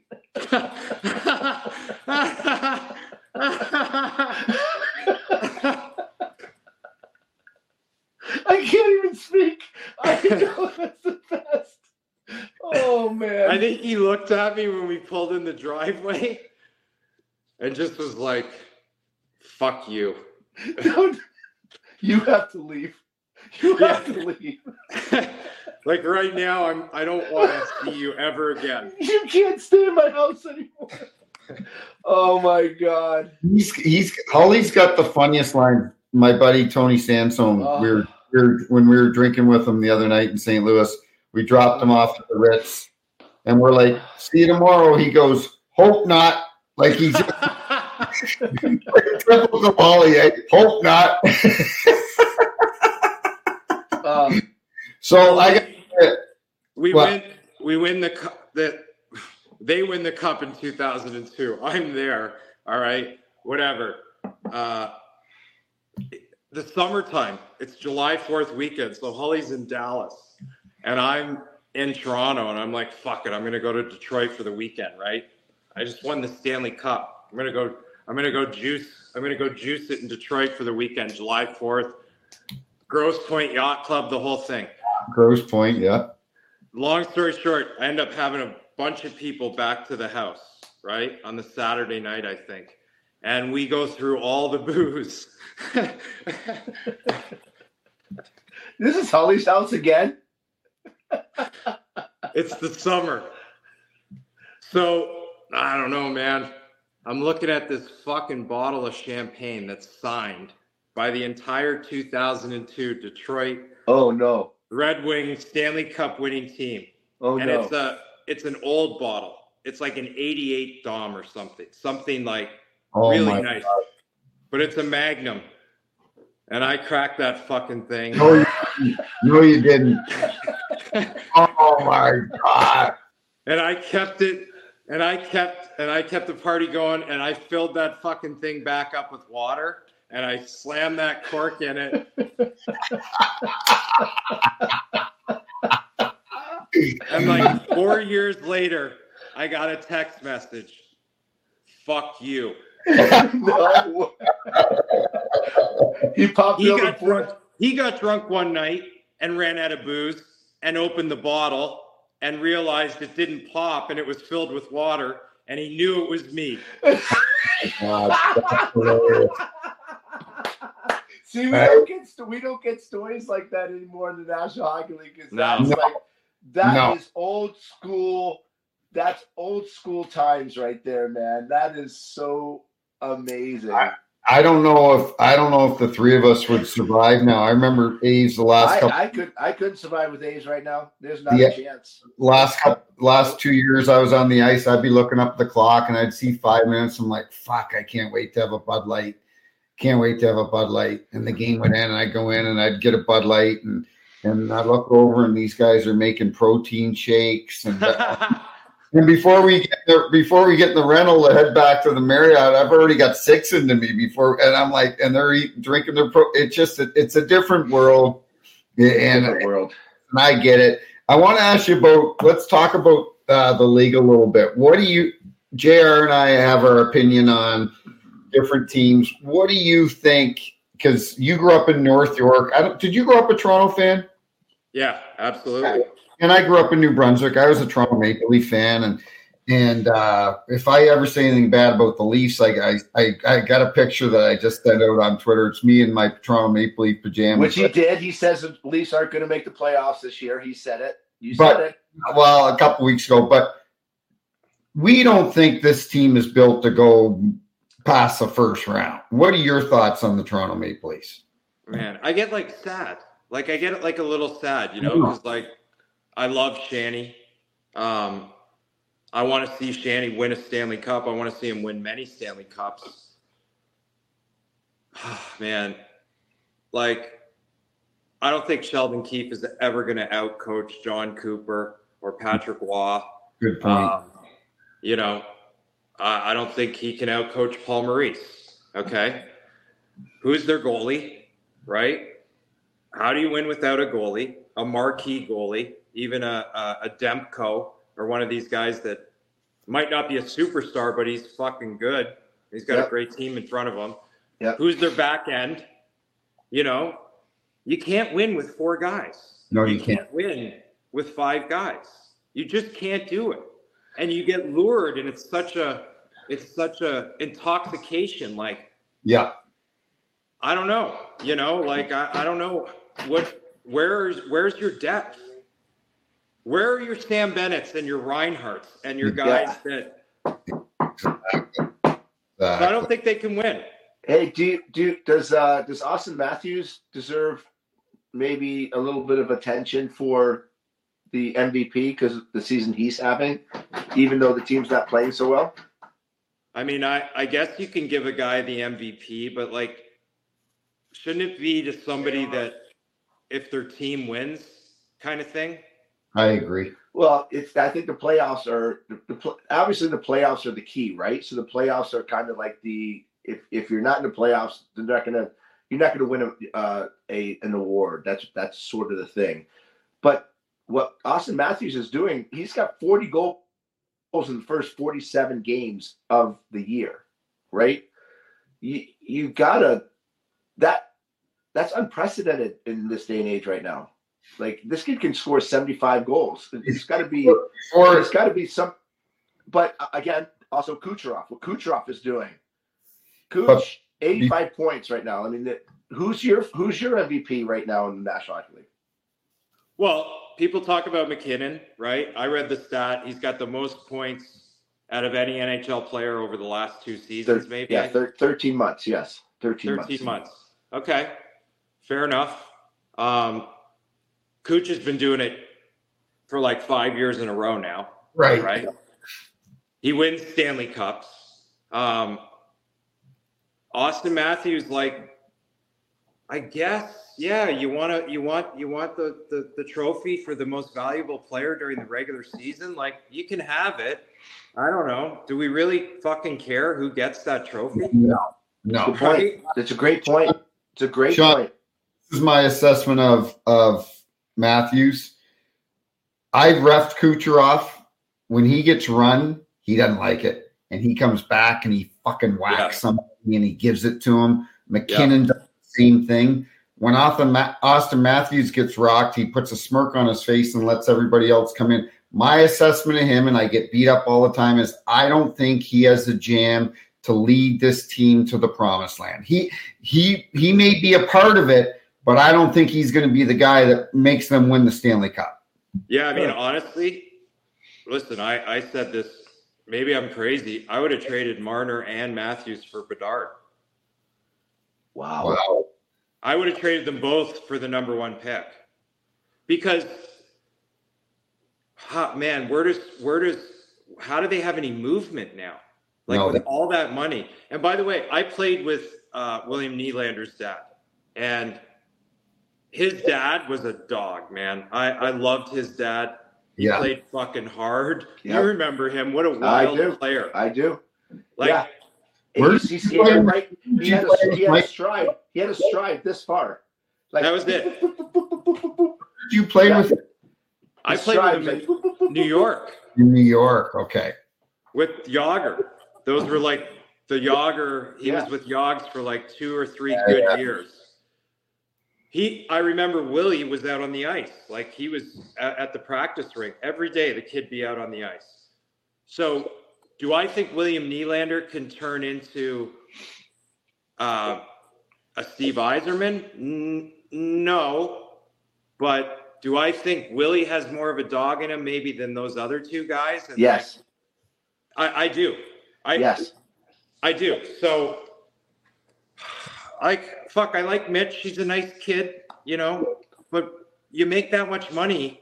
I can't even speak. I know that's the best. Oh man! I think he looked at me when we pulled in the driveway, and just was like, "Fuck you." Don't, you have to leave. You have yeah. to leave. Like right now, I'm. I don't want to see you ever again. You can't stay in my house anymore. Oh my god! He's he's Holly's got the funniest line. My buddy Tony Sansone. Oh. We were, we were when we were drinking with him the other night in Saint Louis. We dropped him off at the Ritz, and we're like, "See you tomorrow." He goes, "Hope not." Like he just triple to Holly. I hope not. um, so I got we what? win. We win the cup. That they win the cup in two thousand two. I'm there. All right, whatever. Uh, the summertime. It's July fourth weekend, so Holly's in Dallas. And I'm in Toronto, and I'm like, fuck it, I'm gonna go to Detroit for the weekend, right? I just won the Stanley Cup. I'm gonna go. I'm gonna go juice. I'm gonna go juice it in Detroit for the weekend, July fourth. Grosse Pointe Yacht Club, the whole thing. Grosse Pointe, yeah. Long story short, I end up having a bunch of people back to the house, right, on the Saturday night, I think, and we go through all the booze. This is Holly's house again. It's the summer. So, I don't know, man. I'm looking at this fucking bottle of champagne that's signed by the entire two thousand two Detroit Oh no. Red Wings Stanley Cup winning team. Oh and no. it's a it's an old bottle. It's like an eighty-eight Dom or something. Something like oh really nice. God. But it's a Magnum. And I cracked that fucking thing. Oh, No, you didn't. Oh my God. And I kept it, and I kept, and I kept the party going, and I filled that fucking thing back up with water, and I slammed that cork in it. And like four years later, I got a text message. Fuck you. No. He popped He over got drunk. He got drunk one night and ran out of booze and opened the bottle and realized it didn't pop and it was filled with water, and he knew it was me. See, we don't get st- we don't get stories like that anymore in the National Hockey League. That's No. like that No. is old school. That's old school times right there, man. That is so amazing. I, I don't know if I don't know if the three of us would survive now. I remember A's the last I, couple I could I couldn't survive with A's right now. There's not Yeah. a chance. last couple, last two years I was on the ice. I'd be looking up the clock and I'd see five minutes. I'm like, fuck, I can't wait to have a Bud Light. Can't wait to have a Bud Light. And the game would end and I'd go in and I'd get a Bud Light and and I look over and these guys are making protein shakes and uh, and before we get the before we get in the rental to head back to the Marriott, I've already got six into me before, and I'm like, and they're eating, drinking their pro. It's just a, it's a different world, and, Different world. and I get it. I want to ask you about. Let's talk about uh, the league a little bit. What do you, J R and I have our opinion on different teams. What do you think? Because you grew up in North York. I don't. Did you grow up a Toronto fan? Yeah, absolutely. And I grew up in New Brunswick. I was a Toronto Maple Leaf fan, and and uh, if I ever say anything bad about the Leafs, like I, I I got a picture that I just sent out on Twitter. It's me in my Toronto Maple Leaf pajamas. Which he did. He says the Leafs aren't going to make the playoffs this year. He said it. You But- said it. Well, a couple weeks ago, but we don't think this team is built to go past the first round. What are your thoughts on the Toronto Maple Leafs? Man, I get like sad. Like I get like a little sad, you know, because like I love Shanny. Um, I want to see Shanny win a Stanley Cup. I want to see him win many Stanley Cups. Man, like I don't think Sheldon Keefe is ever going to outcoach John Cooper or Patrick Waugh. Good point. Um, you know, I, I don't think he can outcoach Paul Maurice. Okay, who's their goalie? Right? How do you win without a goalie, a marquee goalie, even a, a, a Demko or one of these guys that might not be a superstar, but he's fucking good. He's got Yep. a great team in front of him. Yep. Who's their back end? You know, you can't win with four guys. No, you can't. win with five guys. You just can't do it. And you get lured, and it's such a, it's such a intoxication. Like, Yeah. I don't know, you know, like I, I don't know what where's where's your depth? Where are your Sam Bennett's and your Reinhardts and your guys that I don't think they can win. Hey, do you, do does uh, does Austin Matthews deserve maybe a little bit of attention for the M V P because of the season he's having, even though the team's not playing so well? I mean, I, I guess you can give a guy the M V P, but like, shouldn't it be to somebody that if their team wins kind of thing? I agree. Well, it's I think the playoffs are the, the obviously the playoffs are the key, right? So the playoffs are kind of like the if if you're not in the playoffs, they're not gonna you're not gonna win a, uh, a an award. That's that's sort of the thing. But what Austin Matthews is doing, he's got forty goals in the first forty-seven games of the year, right? You you gotta that that's unprecedented in this day and age right now. Like this kid can score seventy-five goals. It's got to be, Or it's got to be some. But uh, again, also Kucherov. What Kucherov is doing, Kuch, But- eighty-five points right now. I mean, the, who's your who's your M V P right now in the National Hockey League? Well, people talk about McKinnon, right? I read the stat. He's got the most points out of any N H L player over the last two seasons, Thir- maybe. Yeah, thir- thirteen months. Yes, thirteen, thirteen months. months. Okay, fair enough. Um, Cooch has been doing it for like five years in a row now. right. Right. He wins Stanley Cups. Um, Austin Matthews, like, I guess, yeah. You want to, you want, you want the, the the trophy for the most valuable player during the regular season. Like, you can have it. I don't know. Do we really fucking care who gets that trophy? No, no. Good point. That's a great point. It's a great Sean, point. This is my assessment of of Matthews. I've refed Kucherov. When he gets run, he doesn't like it. And he comes back and he fucking whacks yeah. somebody and he gives it to him. McKinnon yeah. does the same thing. When Austin Matthews gets rocked, he puts a smirk on his face and lets everybody else come in. My assessment of him, and I get beat up all the time, is I don't think he has the jam to lead this team to the promised land. He he he may be a part of it, but I don't think he's going to be the guy that makes them win the Stanley Cup. Yeah, I mean, honestly, listen, I, I said this, maybe I'm crazy. I would have traded Marner and Matthews for Bedard. Wow. Wow. I would have traded them both for the number one pick. Because, huh, man, where does, where does, how do they have any movement now? Like, no, with all that money. And by the way, I played with uh, William Nylander's dad. And his dad was a dog, man. I, I loved his dad. He yeah. played fucking hard. Yep. You remember him. What a wild I do. player. I do. Like, yeah. He, he, he, had, right, he, had a, he had a stride. He had a stride this far. Like, that was it. Did you play yeah. with him? I played with him in New York. In New York, okay. With Yager. Those were like the Yager. He yeah. was with Yogs for like two or three yeah, good yeah. years. He, I remember Willie was out on the ice. Like, he was at, at the practice rink every day. The kid be out on the ice. So, do I think William Nylander can turn into uh, a Steve Yzerman? N- no, but do I think Willie has more of a dog in him, maybe, than those other two guys? And yes, like, I, I do. I, yes, I do. So. Like, fuck, I like Mitch. He's a nice kid, you know, but you make that much money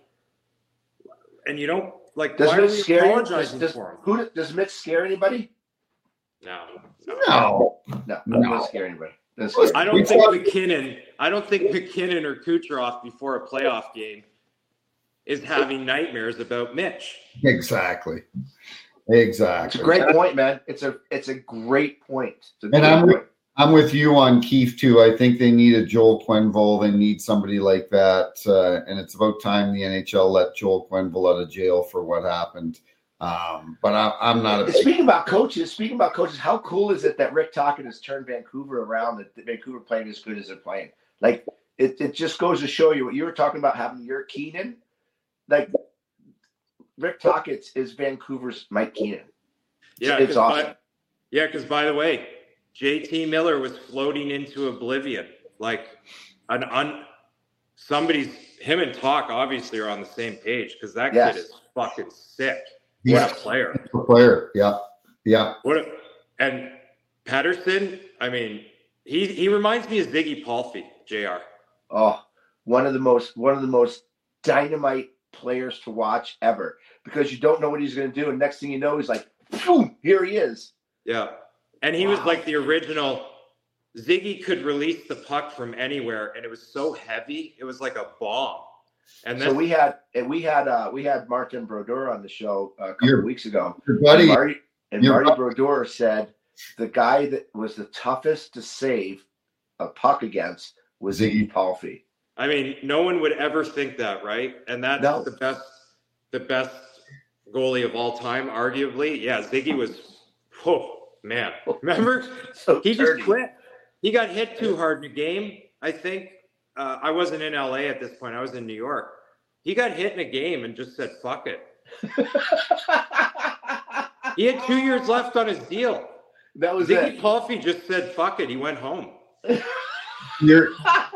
and you don't, like, does why Mitch are we scare apologizing does, for him? Who, does Mitch scare anybody? No. No. No. No. Doesn't scare anybody. Doesn't scare I don't think McKinnon, I don't think McKinnon or Kucherov before a playoff game is having nightmares about Mitch. Exactly. Exactly. It's a great point, man. It's a, it's a great point. It's a and great I'm point. I'm with you on Keefe too. I think they need a Joel Quenneville. They need somebody like that, uh, and it's about time the N H L let Joel Quenneville out of jail for what happened. Um, but I, I'm not. A big... Speaking about coaches, speaking about coaches, how cool is it that Rick Tocchet has turned Vancouver around? That Vancouver playing as good as they're playing. Like, it, it just goes to show you what you were talking about having your Keenan. Like, Rick Tocchet is Vancouver's Mike Keenan. Yeah, it's awesome. By, yeah, because by the way, J T Miller was floating into oblivion. Like, an un, somebody's, him and Talk obviously are on the same page because that yes. kid is fucking sick. Yeah. What a player. A player, yeah. Yeah. What a, and Pettersson, I mean, he he reminds me of Ziggy Palffy, J R. Oh, one of the most one of the most dynamite players to watch ever, because you don't know what he's going to do, and next thing you know, he's like, boom, here he is. Yeah. And he wow. was like the original. Ziggy could release the puck from anywhere, and it was so heavy, it was like a bomb. And then so we had and we had uh, we had Martin Brodeur on the show a couple your, of weeks ago. Your buddy, and Marty, and your Marty buddy. Brodeur said the guy that was the toughest to save a puck against was Ziggy Palffy. I mean, no one would ever think that, right? And that's no. the best, the best goalie of all time, arguably. Yeah, Ziggy was. Oh man, remember? so he dirty. just quit. He got hit too hard in a game. I think uh, I wasn't in L A at this point. I was in New York. He got hit in a game and just said, "Fuck it." He had two years left on his deal. That was Ziggy it. Palffy just said, "Fuck it." He went home. You're,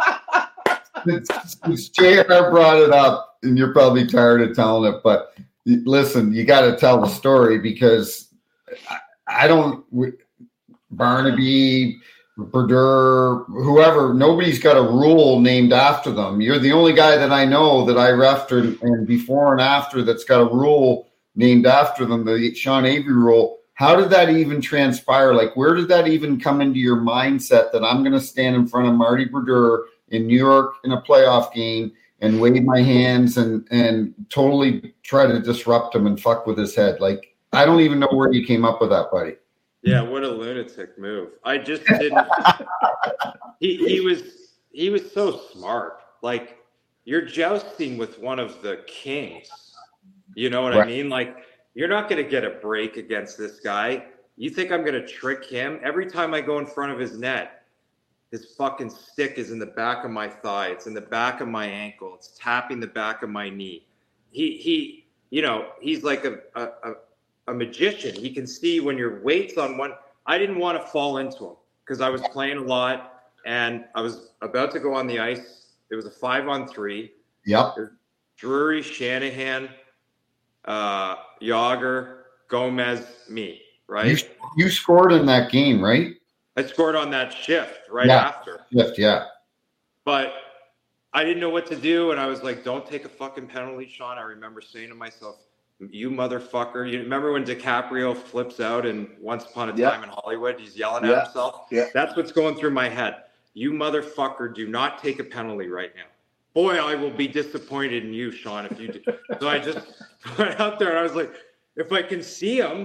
since J R brought it up, and you're probably tired of telling it, but listen, you got to tell the story because I, I don't. Barnaby, Brodeur, whoever, nobody's got a rule named after them. You're the only guy that I know that I refed and, and before and after that's got a rule named after them. The Sean Avery rule how did that even transpire? Like, where did that even come into your mindset that I'm going to stand in front of Marty Brodeur in New York in a playoff game and wave my hands and and totally try to disrupt him and fuck with his head? Like, I don't even know where you came up with that, buddy. Yeah, what a lunatic move. I just didn't. he he was he was so smart. Like, you're jousting with one of the kings. You know what right. I mean? Like, you're not going to get a break against this guy. You think I'm going to trick him? Every time I go in front of his net, his fucking stick is in the back of my thigh. It's in the back of my ankle. It's tapping the back of my knee. He he, you know, he's like a a, a a magician. He can see when your weight's on one. I didn't want to fall into him because I was playing a lot and I was about to go on the ice. It was a five on three. Yep. Drury, Shanahan, uh, Yager, Gomez, me, right? You, you scored in that game, right? I scored on that shift right yeah. after. Shift, yeah. But I didn't know what to do. And I was like, don't take a fucking penalty, Sean. I remember saying to myself, you motherfucker. You remember when DiCaprio flips out in Once Upon a yeah. Time in Hollywood? He's yelling yeah. at himself. Yeah. That's what's going through my head. You motherfucker, do not take a penalty right now. Boy, I will be disappointed in you, Sean, if you do. So I just went out there and I was like, if I can see him,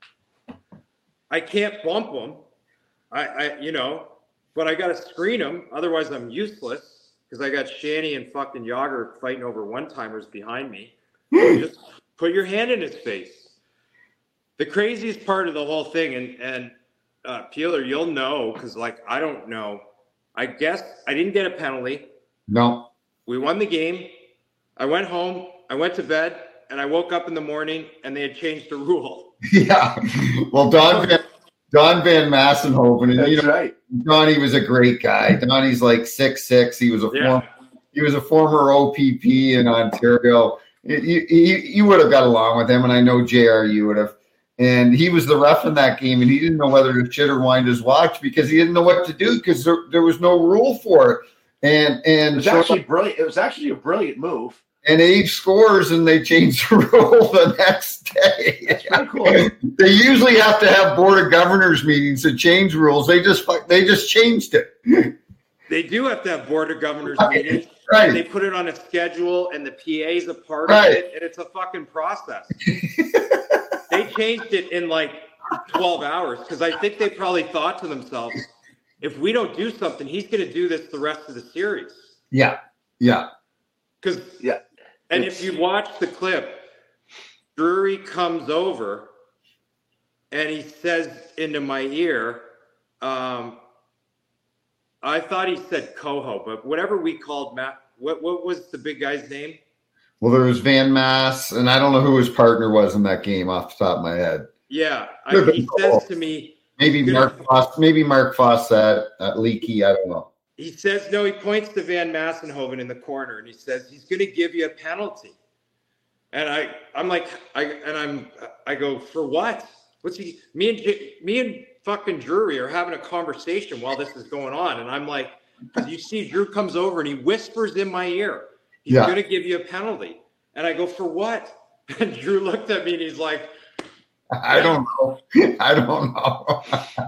I can't bump him. I, I you know, but I got to screen him. Otherwise, I'm useless because I got Shanny and fucking Yager fighting over one-timers behind me. Just put your hand in his face. The craziest part of the whole thing, and, and uh, Peeler, you'll know, because, like, I don't know. I guess I didn't get a penalty. No. We won the game. I went home. I went to bed, and I woke up in the morning, and they had changed the rule. Yeah. Well, Don Van, Don Van Massenhoven, and, That's you know, right. Donnie was a great guy. Donnie's like six six. He was a Yeah. former, he was a former O P P in Ontario. You, you, you would have got along with him, and I know J R, you would have. And he was the ref in that game, and he didn't know whether to shit or wind his watch because he didn't know what to do because there, there was no rule for it. And and It was so, actually brilliant. It was actually a brilliant move. and Age scores, and they change the rule the next day. That's pretty cool. They usually have to have board of governors meetings to change rules. They just they just changed it. They do have to have board of governors Right. meetings. Right. They put it on a schedule, and the P A's a part Right. of it, and it's a fucking process. They changed it in like twelve hours because I think they probably thought to themselves, if we don't do something, he's going to do this the rest of the series. Yeah, yeah. Because Yeah. and It's- if you watch the clip, Drury comes over and he says into my ear, um, I thought he said Coho, but whatever we called Matt, what what was the big guy's name? Well, there was Van Mass, and I don't know who his partner was in that game off the top of my head. Yeah, I, he says to me, Maybe Good. Mark Foss, maybe Mark Foss at, at Leaky. I don't know. he says, no, he points to Van Massenhoven in the corner and he says, he's going to give you a penalty. And I, I'm like, I, and I'm, I go, for what? What's he, me and, J, me and fucking Drury are having a conversation while this is going on. And I'm like, because you see Drew comes over and he whispers in my ear, he's Yeah. going to give you a penalty. And I go, for what? And Drew looked at me and he's like, I don't know. I don't know.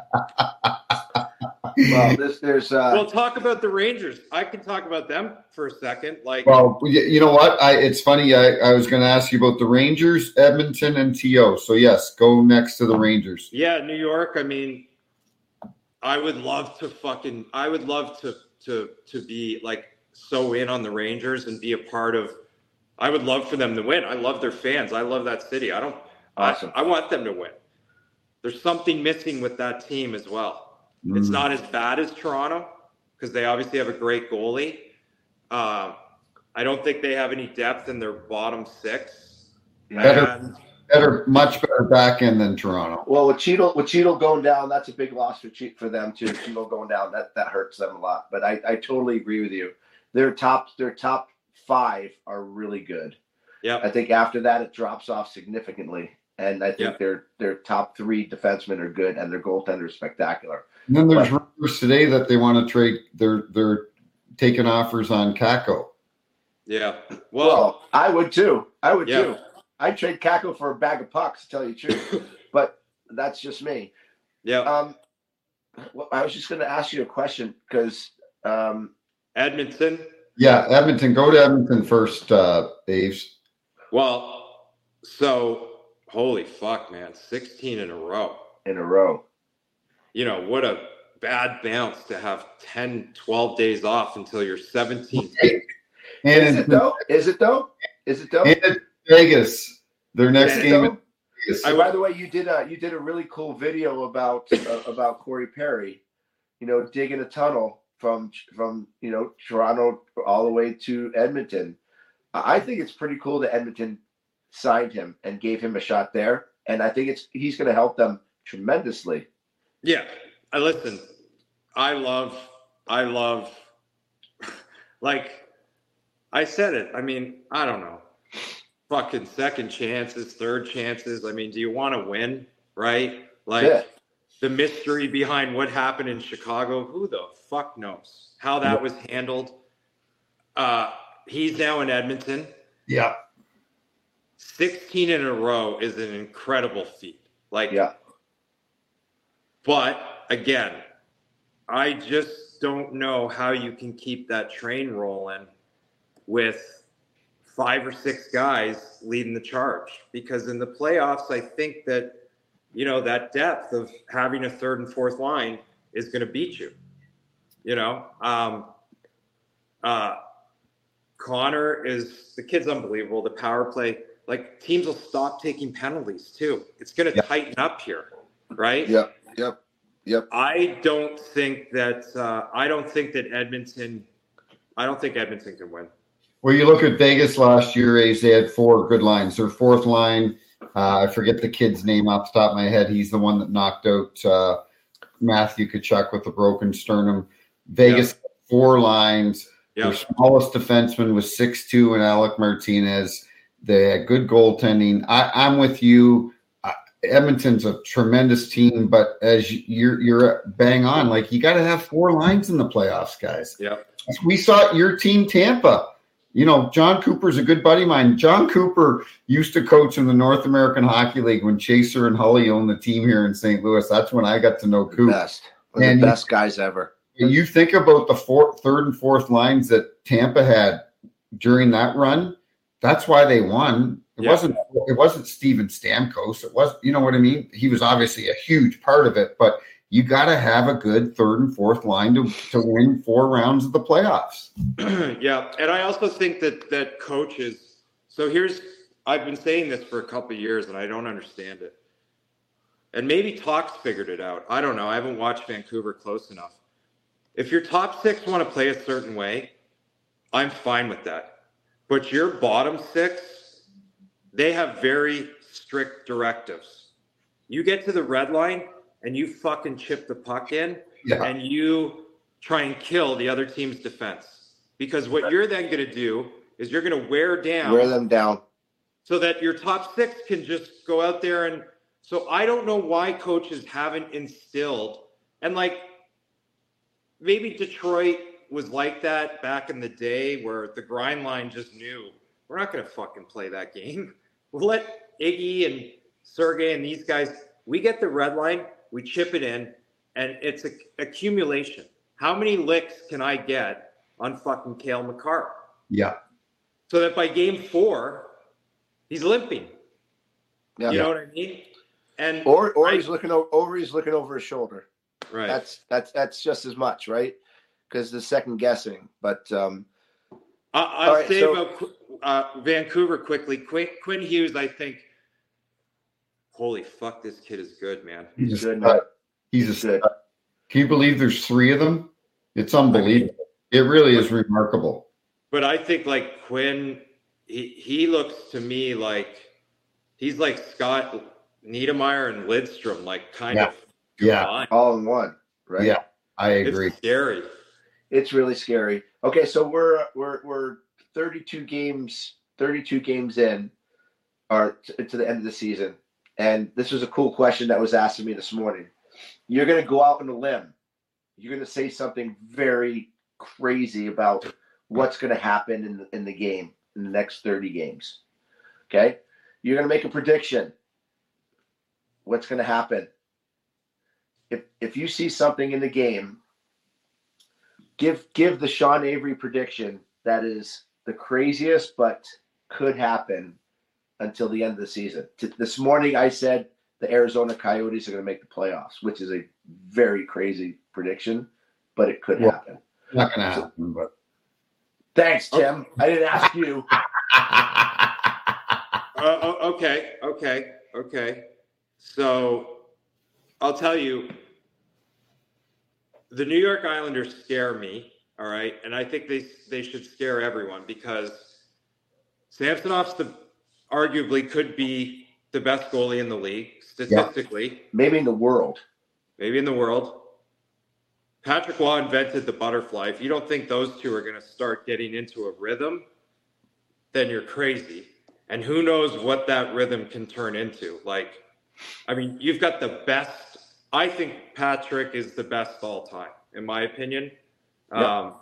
Well, this, there's. Uh, well, talk about the Rangers. I can talk about them for a second. Like, Well, y- you know what? I it's funny. I, I was going to ask you about the Rangers, Edmonton, and T O. So yes, go next to the Rangers. yeah, New York. I mean, I would love to fucking. I would love to to to be like so in on the Rangers and be a part of. I would love for them to win. I love their fans. I love that city. I don't. Awesome. I, I want them to win. There's something missing with that team as well. It's Mm. not as bad as Toronto because they obviously have a great goalie. Uh, I don't think they have any depth in their bottom six. Better. And Better, much better back end than Toronto. well, with Cheadle, with Cheadle going down, that's a big loss for che- for them too. Cheadle going down, that that hurts them a lot. But I, I totally agree with you. Their top their top five are really good. yeah, I think after that it drops off significantly. And I think Yeah. their their top three defensemen are good, and their goaltender is spectacular. And then there's rumors today that they want to trade. They're they're taking offers on Kako. yeah. Well, Well, I would too. I would Yeah. too. I'd trade Kako for a bag of pucks, to tell you the truth. But that's just me. Yeah. Um, well, I was just going to ask you a question because um, Edmonton. Yeah, Edmonton. Go to Edmonton first, uh, Aves. Well, so holy fuck, man, sixteen in a row. In a row. You know, what a bad bounce to have ten, twelve days off until you're seventeen. And Is it though? Is it though? Is it though? And Vegas. Their next Is it game. though? Is And by the way, you did a you did a really cool video about uh, about Corey Perry, you know, digging a tunnel from from you know Toronto all the way to Edmonton. I think it's pretty cool that Edmonton signed him and gave him a shot there, and I think it's he's going to help them tremendously. Yeah, I listen. I love, I love, like I said it. I mean, I don't know. Fucking second chances, third chances. I mean, do you want to win, right? Like Yeah. the mystery behind what happened in Chicago, who the fuck knows how that Yeah. was handled? Uh, he's now in Edmonton. Yeah. sixteen in a row is an incredible feat. Like, Yeah. but again, I just don't know how you can keep that train rolling with five or six guys leading the charge, because in the playoffs, I think that, you know, that depth of having a third and fourth line is going to beat you, you know, um, uh, Connor is the kid's unbelievable. The power play, like teams will stop taking penalties too. It's going to Yep. tighten up here. Right. Yep. Yep. Yep. I don't think that, uh, I don't think that Edmonton, I don't think Edmonton can win. Well, you look at Vegas last year, A's, they had four good lines. Their fourth line, uh, I forget the kid's name off the top of my head. He's the one that knocked out uh, Matthew Tkachuk with a broken sternum. Vegas, Yeah. four lines. Yeah. Their smallest defenseman was six two and Alec Martinez. They had good goaltending. I, I'm with you. Uh, Edmonton's a tremendous team, but as you're you're bang on, like you got to have four lines in the playoffs, guys. Yeah. We saw your team, Tampa. You know, John Cooper's a good buddy of mine. John Cooper used to coach in the North American Hockey League when Chaser and Hully owned the team here in Saint Louis. That's when I got to know Coop. Best. One of And the you- best guys ever. You think about the fourth, third and fourth lines that Tampa had during that run. That's why they won. It Yeah. wasn't. It wasn't Steven Stamkos. It was. You know what I mean? He was obviously a huge part of it, but you got to have a good third and fourth line to to win four rounds of the playoffs. Yeah, and I also think that that coaches. So here's, I've been saying this for a couple of years, and I don't understand it. And maybe Talks figured it out. I don't know. I haven't watched Vancouver close enough. If your top six want to play a certain way, I'm fine with that. But your bottom six, they have very strict directives. You get to the red line and you fucking chip the puck in, Yeah. and you try and kill the other team's defense. Because what you're then going to do is you're going to wear down Wear them down. so that your top six can just go out there. And so I don't know why coaches haven't instilled, and like maybe Detroit was like that back in the day where the grind line just knew we're not going to fucking play that game. We'll let Iggy and Sergey and these guys, we get the red line, we chip it in, and it's a accumulation. How many licks can I get on fucking Cale Makar? Yeah. So that by game four, he's limping. Yeah. You know what I mean? And Or or I- he's looking over, or he's looking over his shoulder. right. That's that's that's just as much, right? Because the second guessing. But um, I, I'll All right, say so- about Qu- uh, Vancouver quickly. Quinn, Quinn Hughes, I think. Holy fuck, this kid is good, man. He's, He's a good, stud. man. He's a He's good. stud. Can you believe there's three of them? It's unbelievable. It really is remarkable. But I think like Quinn, he he looks to me like he's like Scott Niedermayer and Lidstrom, like kind Yeah. of Yeah. combined. All in one, right? Yeah, I agree. It's scary. It's really scary. Okay, so we're we're we're thirty-two games, thirty-two games in, or t- to the end of the season. And this was a cool question that was asked of me this morning. You're going to go out on a limb. You're going to say something very crazy about what's going to happen in the, in the game in the next thirty games. Okay, you're going to make a prediction. what's going to happen. If if you see something in the game, give give the Sean Avery prediction that is the craziest, but could happen until the end of the season. T- this morning, I said the Arizona Coyotes are going to make the playoffs, which is a very crazy prediction, but it could well, happen. Not going to happen, but thanks, Tim. I didn't ask you. uh, okay, okay, okay. So I'll tell you, the New York Islanders scare me, all right? And I think they they should scare everyone because Samsonov's the arguably could be the best goalie in the league statistically. Yeah. Maybe in the world. Maybe in the world. Patrick Waugh invented the butterfly. If you don't think those two are going to start getting into a rhythm, then you're crazy. And who knows what that rhythm can turn into. Like, I mean, you've got the best. I think Patrick is the best all time, in my opinion. Yep. Um,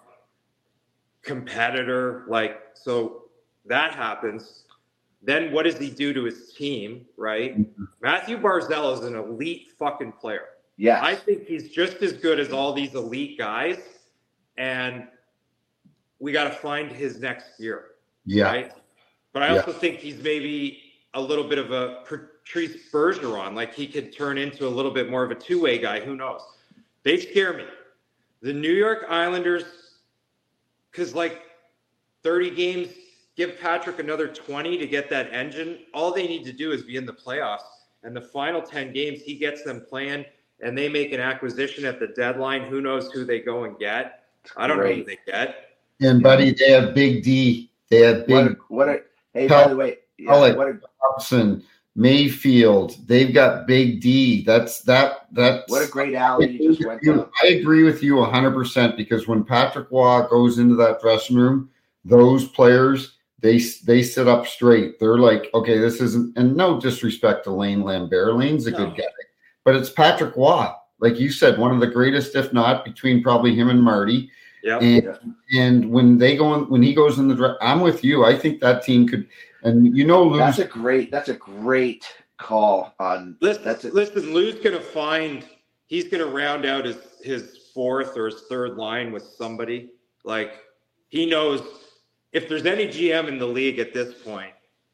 competitor, like, so that happens. Then what does he do to his team, right? Mm-hmm. Matthew Barzal is an elite fucking player. Yeah, I think he's just as good as all these elite guys, and we got to find his next year. Yeah. Right? But I yeah. also think he's maybe a little bit of a Patrice Bergeron, like he could turn into a little bit more of a two-way guy. Who knows? They scare me. The New York Islanders, because like thirty games, give Patrick another twenty to get that engine. All they need to do is be in the playoffs. And the final ten games, he gets them playing, and they make an acquisition at the deadline. Who knows who they go and get? I don't Great. know who they get. And, buddy, they have Big D. They have Big What a, what a hey, Pel- by the way, yeah, what a Dobson, Mayfield. They've got Big D. That's that. That's what a great alley you just went down. I agree with you one hundred percent because when Patrick Waugh goes into that dressing room, those players – They they sit up straight. They're like, okay, this isn't, and no disrespect to Lane Lambert. Lane's a no. good guy, but it's Patrick Waugh. Like you said, one of the greatest, if not between probably him and Marty. Yeah. And, yeah. and when they go in, when he goes in the, I'm with you. I think that team could, and you know, Lou's, that's a great, that's a great call on. Listen, that's a, listen, Lou's going to find, he's going to round out his, his fourth or his third line with somebody. Like he knows. If there's any G M in the league at this point,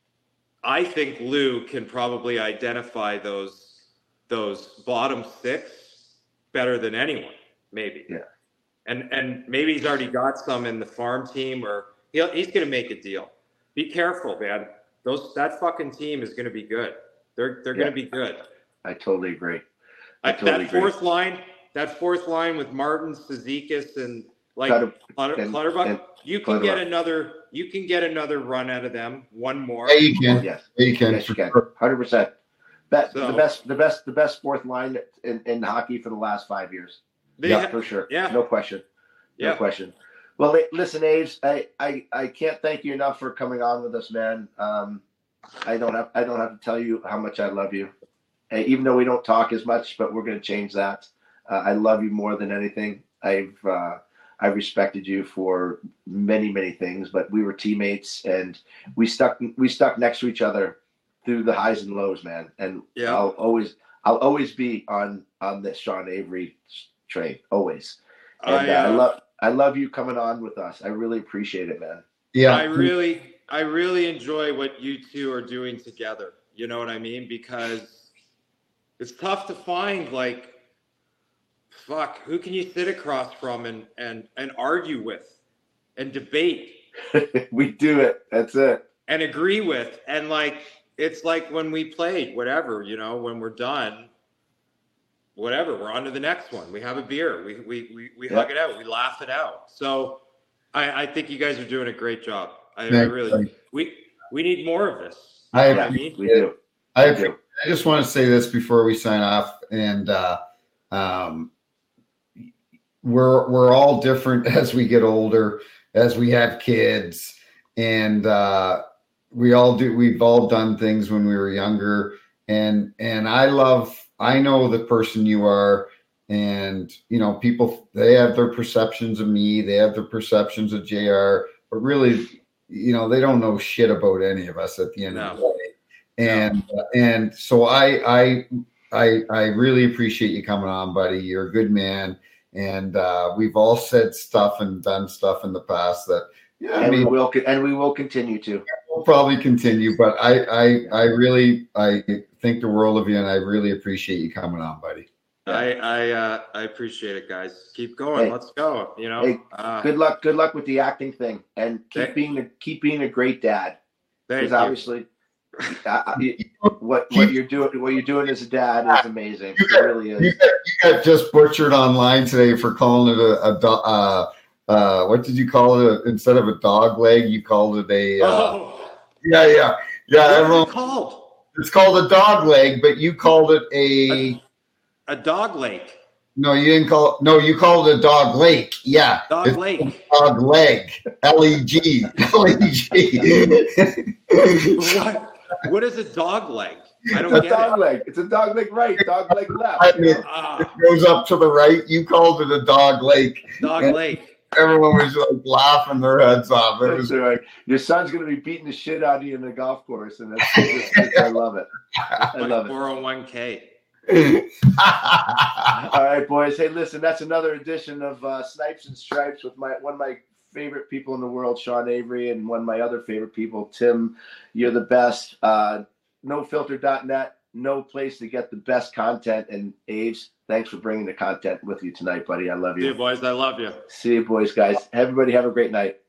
I think Lou can probably identify those those bottom six better than anyone, maybe. Yeah. And and maybe he's already got some in the farm team, or he'll, he's going to make a deal. Be careful, man. Those that fucking team is going to be good. They're they're going to be good. I totally agree. I I, totally that fourth agree. line, that fourth line with Martin, Cizikas, and like Clutter, Clutter, and, Clutterbuck. And, You can get another. You can get another run out of them. One more. Yeah, you can. Yes, yeah, you can. Yes, you can. Hundred percent. Best, so, the best, the best, the best fourth line in, in hockey for the last five years. Yeah, ha- for sure. Yeah, no question. No yeah. question. Well, listen, Aves, I, I, I can't thank you enough for coming on with us, man. Um, I don't have, I don't have to tell you how much I love you, uh, even though we don't talk as much. But we're going to change that. Uh, I love you more than anything. I've. Uh, I respected you for many, many things, but we were teammates and we stuck we stuck next to each other through the highs and lows, man. And yeah. I'll always I'll always be on on this Sean Avery train, always. And I, uh, uh, I love I love you coming on with us. I really appreciate it, man. Yeah, I really I really enjoy what you two are doing together. You know what I mean? Because it's tough to find like. Fuck, who can you sit across from and, and, and argue with and debate? We do it. That's it. And agree with. And like, it's like when we played, whatever, you know, when we're done, whatever, we're on to the next one. We have a beer. We we we, we yeah. hug it out. We laugh it out. So I, I think you guys are doing a great job. I, I really, we we need more of this. I, yeah, I mean? we do. I, we do. I just want to say this before we sign off. And, uh, um, We're we're all different as we get older, as we have kids, and uh, we all do. We've all done things when we were younger, and and I love. I know the person you are, and you know people. They have their perceptions of me. They have their perceptions of J R, but really, you know, they don't know shit about any of us at the end no. of the day. And no. uh, and so I I I I really appreciate you coming on, buddy. You're a good man, and uh, we've all said stuff and done stuff in the past that yeah, and I mean, we will and we will continue to. We'll probably continue, but I I I really I think the world of you, and I really appreciate you coming on, buddy. I I uh, I appreciate it, guys. Keep going. Hey, Let's go. You know. Hey, uh, good luck. Good luck with the acting thing, and keep Thank- being a keep being a great dad. Thank Because you. obviously, I, I, what what you're doing what you're doing as a dad is amazing. It really You is. got, you got just butchered online today for calling it a, a do- uh, uh, what did you call it? Instead of a dog leg, you called it a uh, Oh, yeah yeah yeah. what is Everyone, it called? it's called a dog leg, but you called it a. A dog lake. No, you didn't call. No, you called it a dog lake. Yeah, Dog it's lake. dog leg. L E G. L E G. What? What is a dog leg? I don't It's a get dog it. leg. It's a dog leg right, dog leg left. I mean, Ah, it goes up to the right. You called it a dog lake. dog And lake. everyone was like laughing their heads off. It That's was all right. Your son's going to be beating the shit out of you in the golf course, and that's, that's I love it. I My love it. four oh one k. All right, boys. Hey, listen, that's another edition of uh, Snipes and Stripes with my one of my favorite people in the world, Sean Avery, and one of my other favorite people, Tim. You're the best. Uh, no filter dot net, no place to get the best content. And Aves, thanks for bringing the content with you tonight, buddy. I love See you, you. boys. I love you. See you, boys, guys. Everybody have a great night.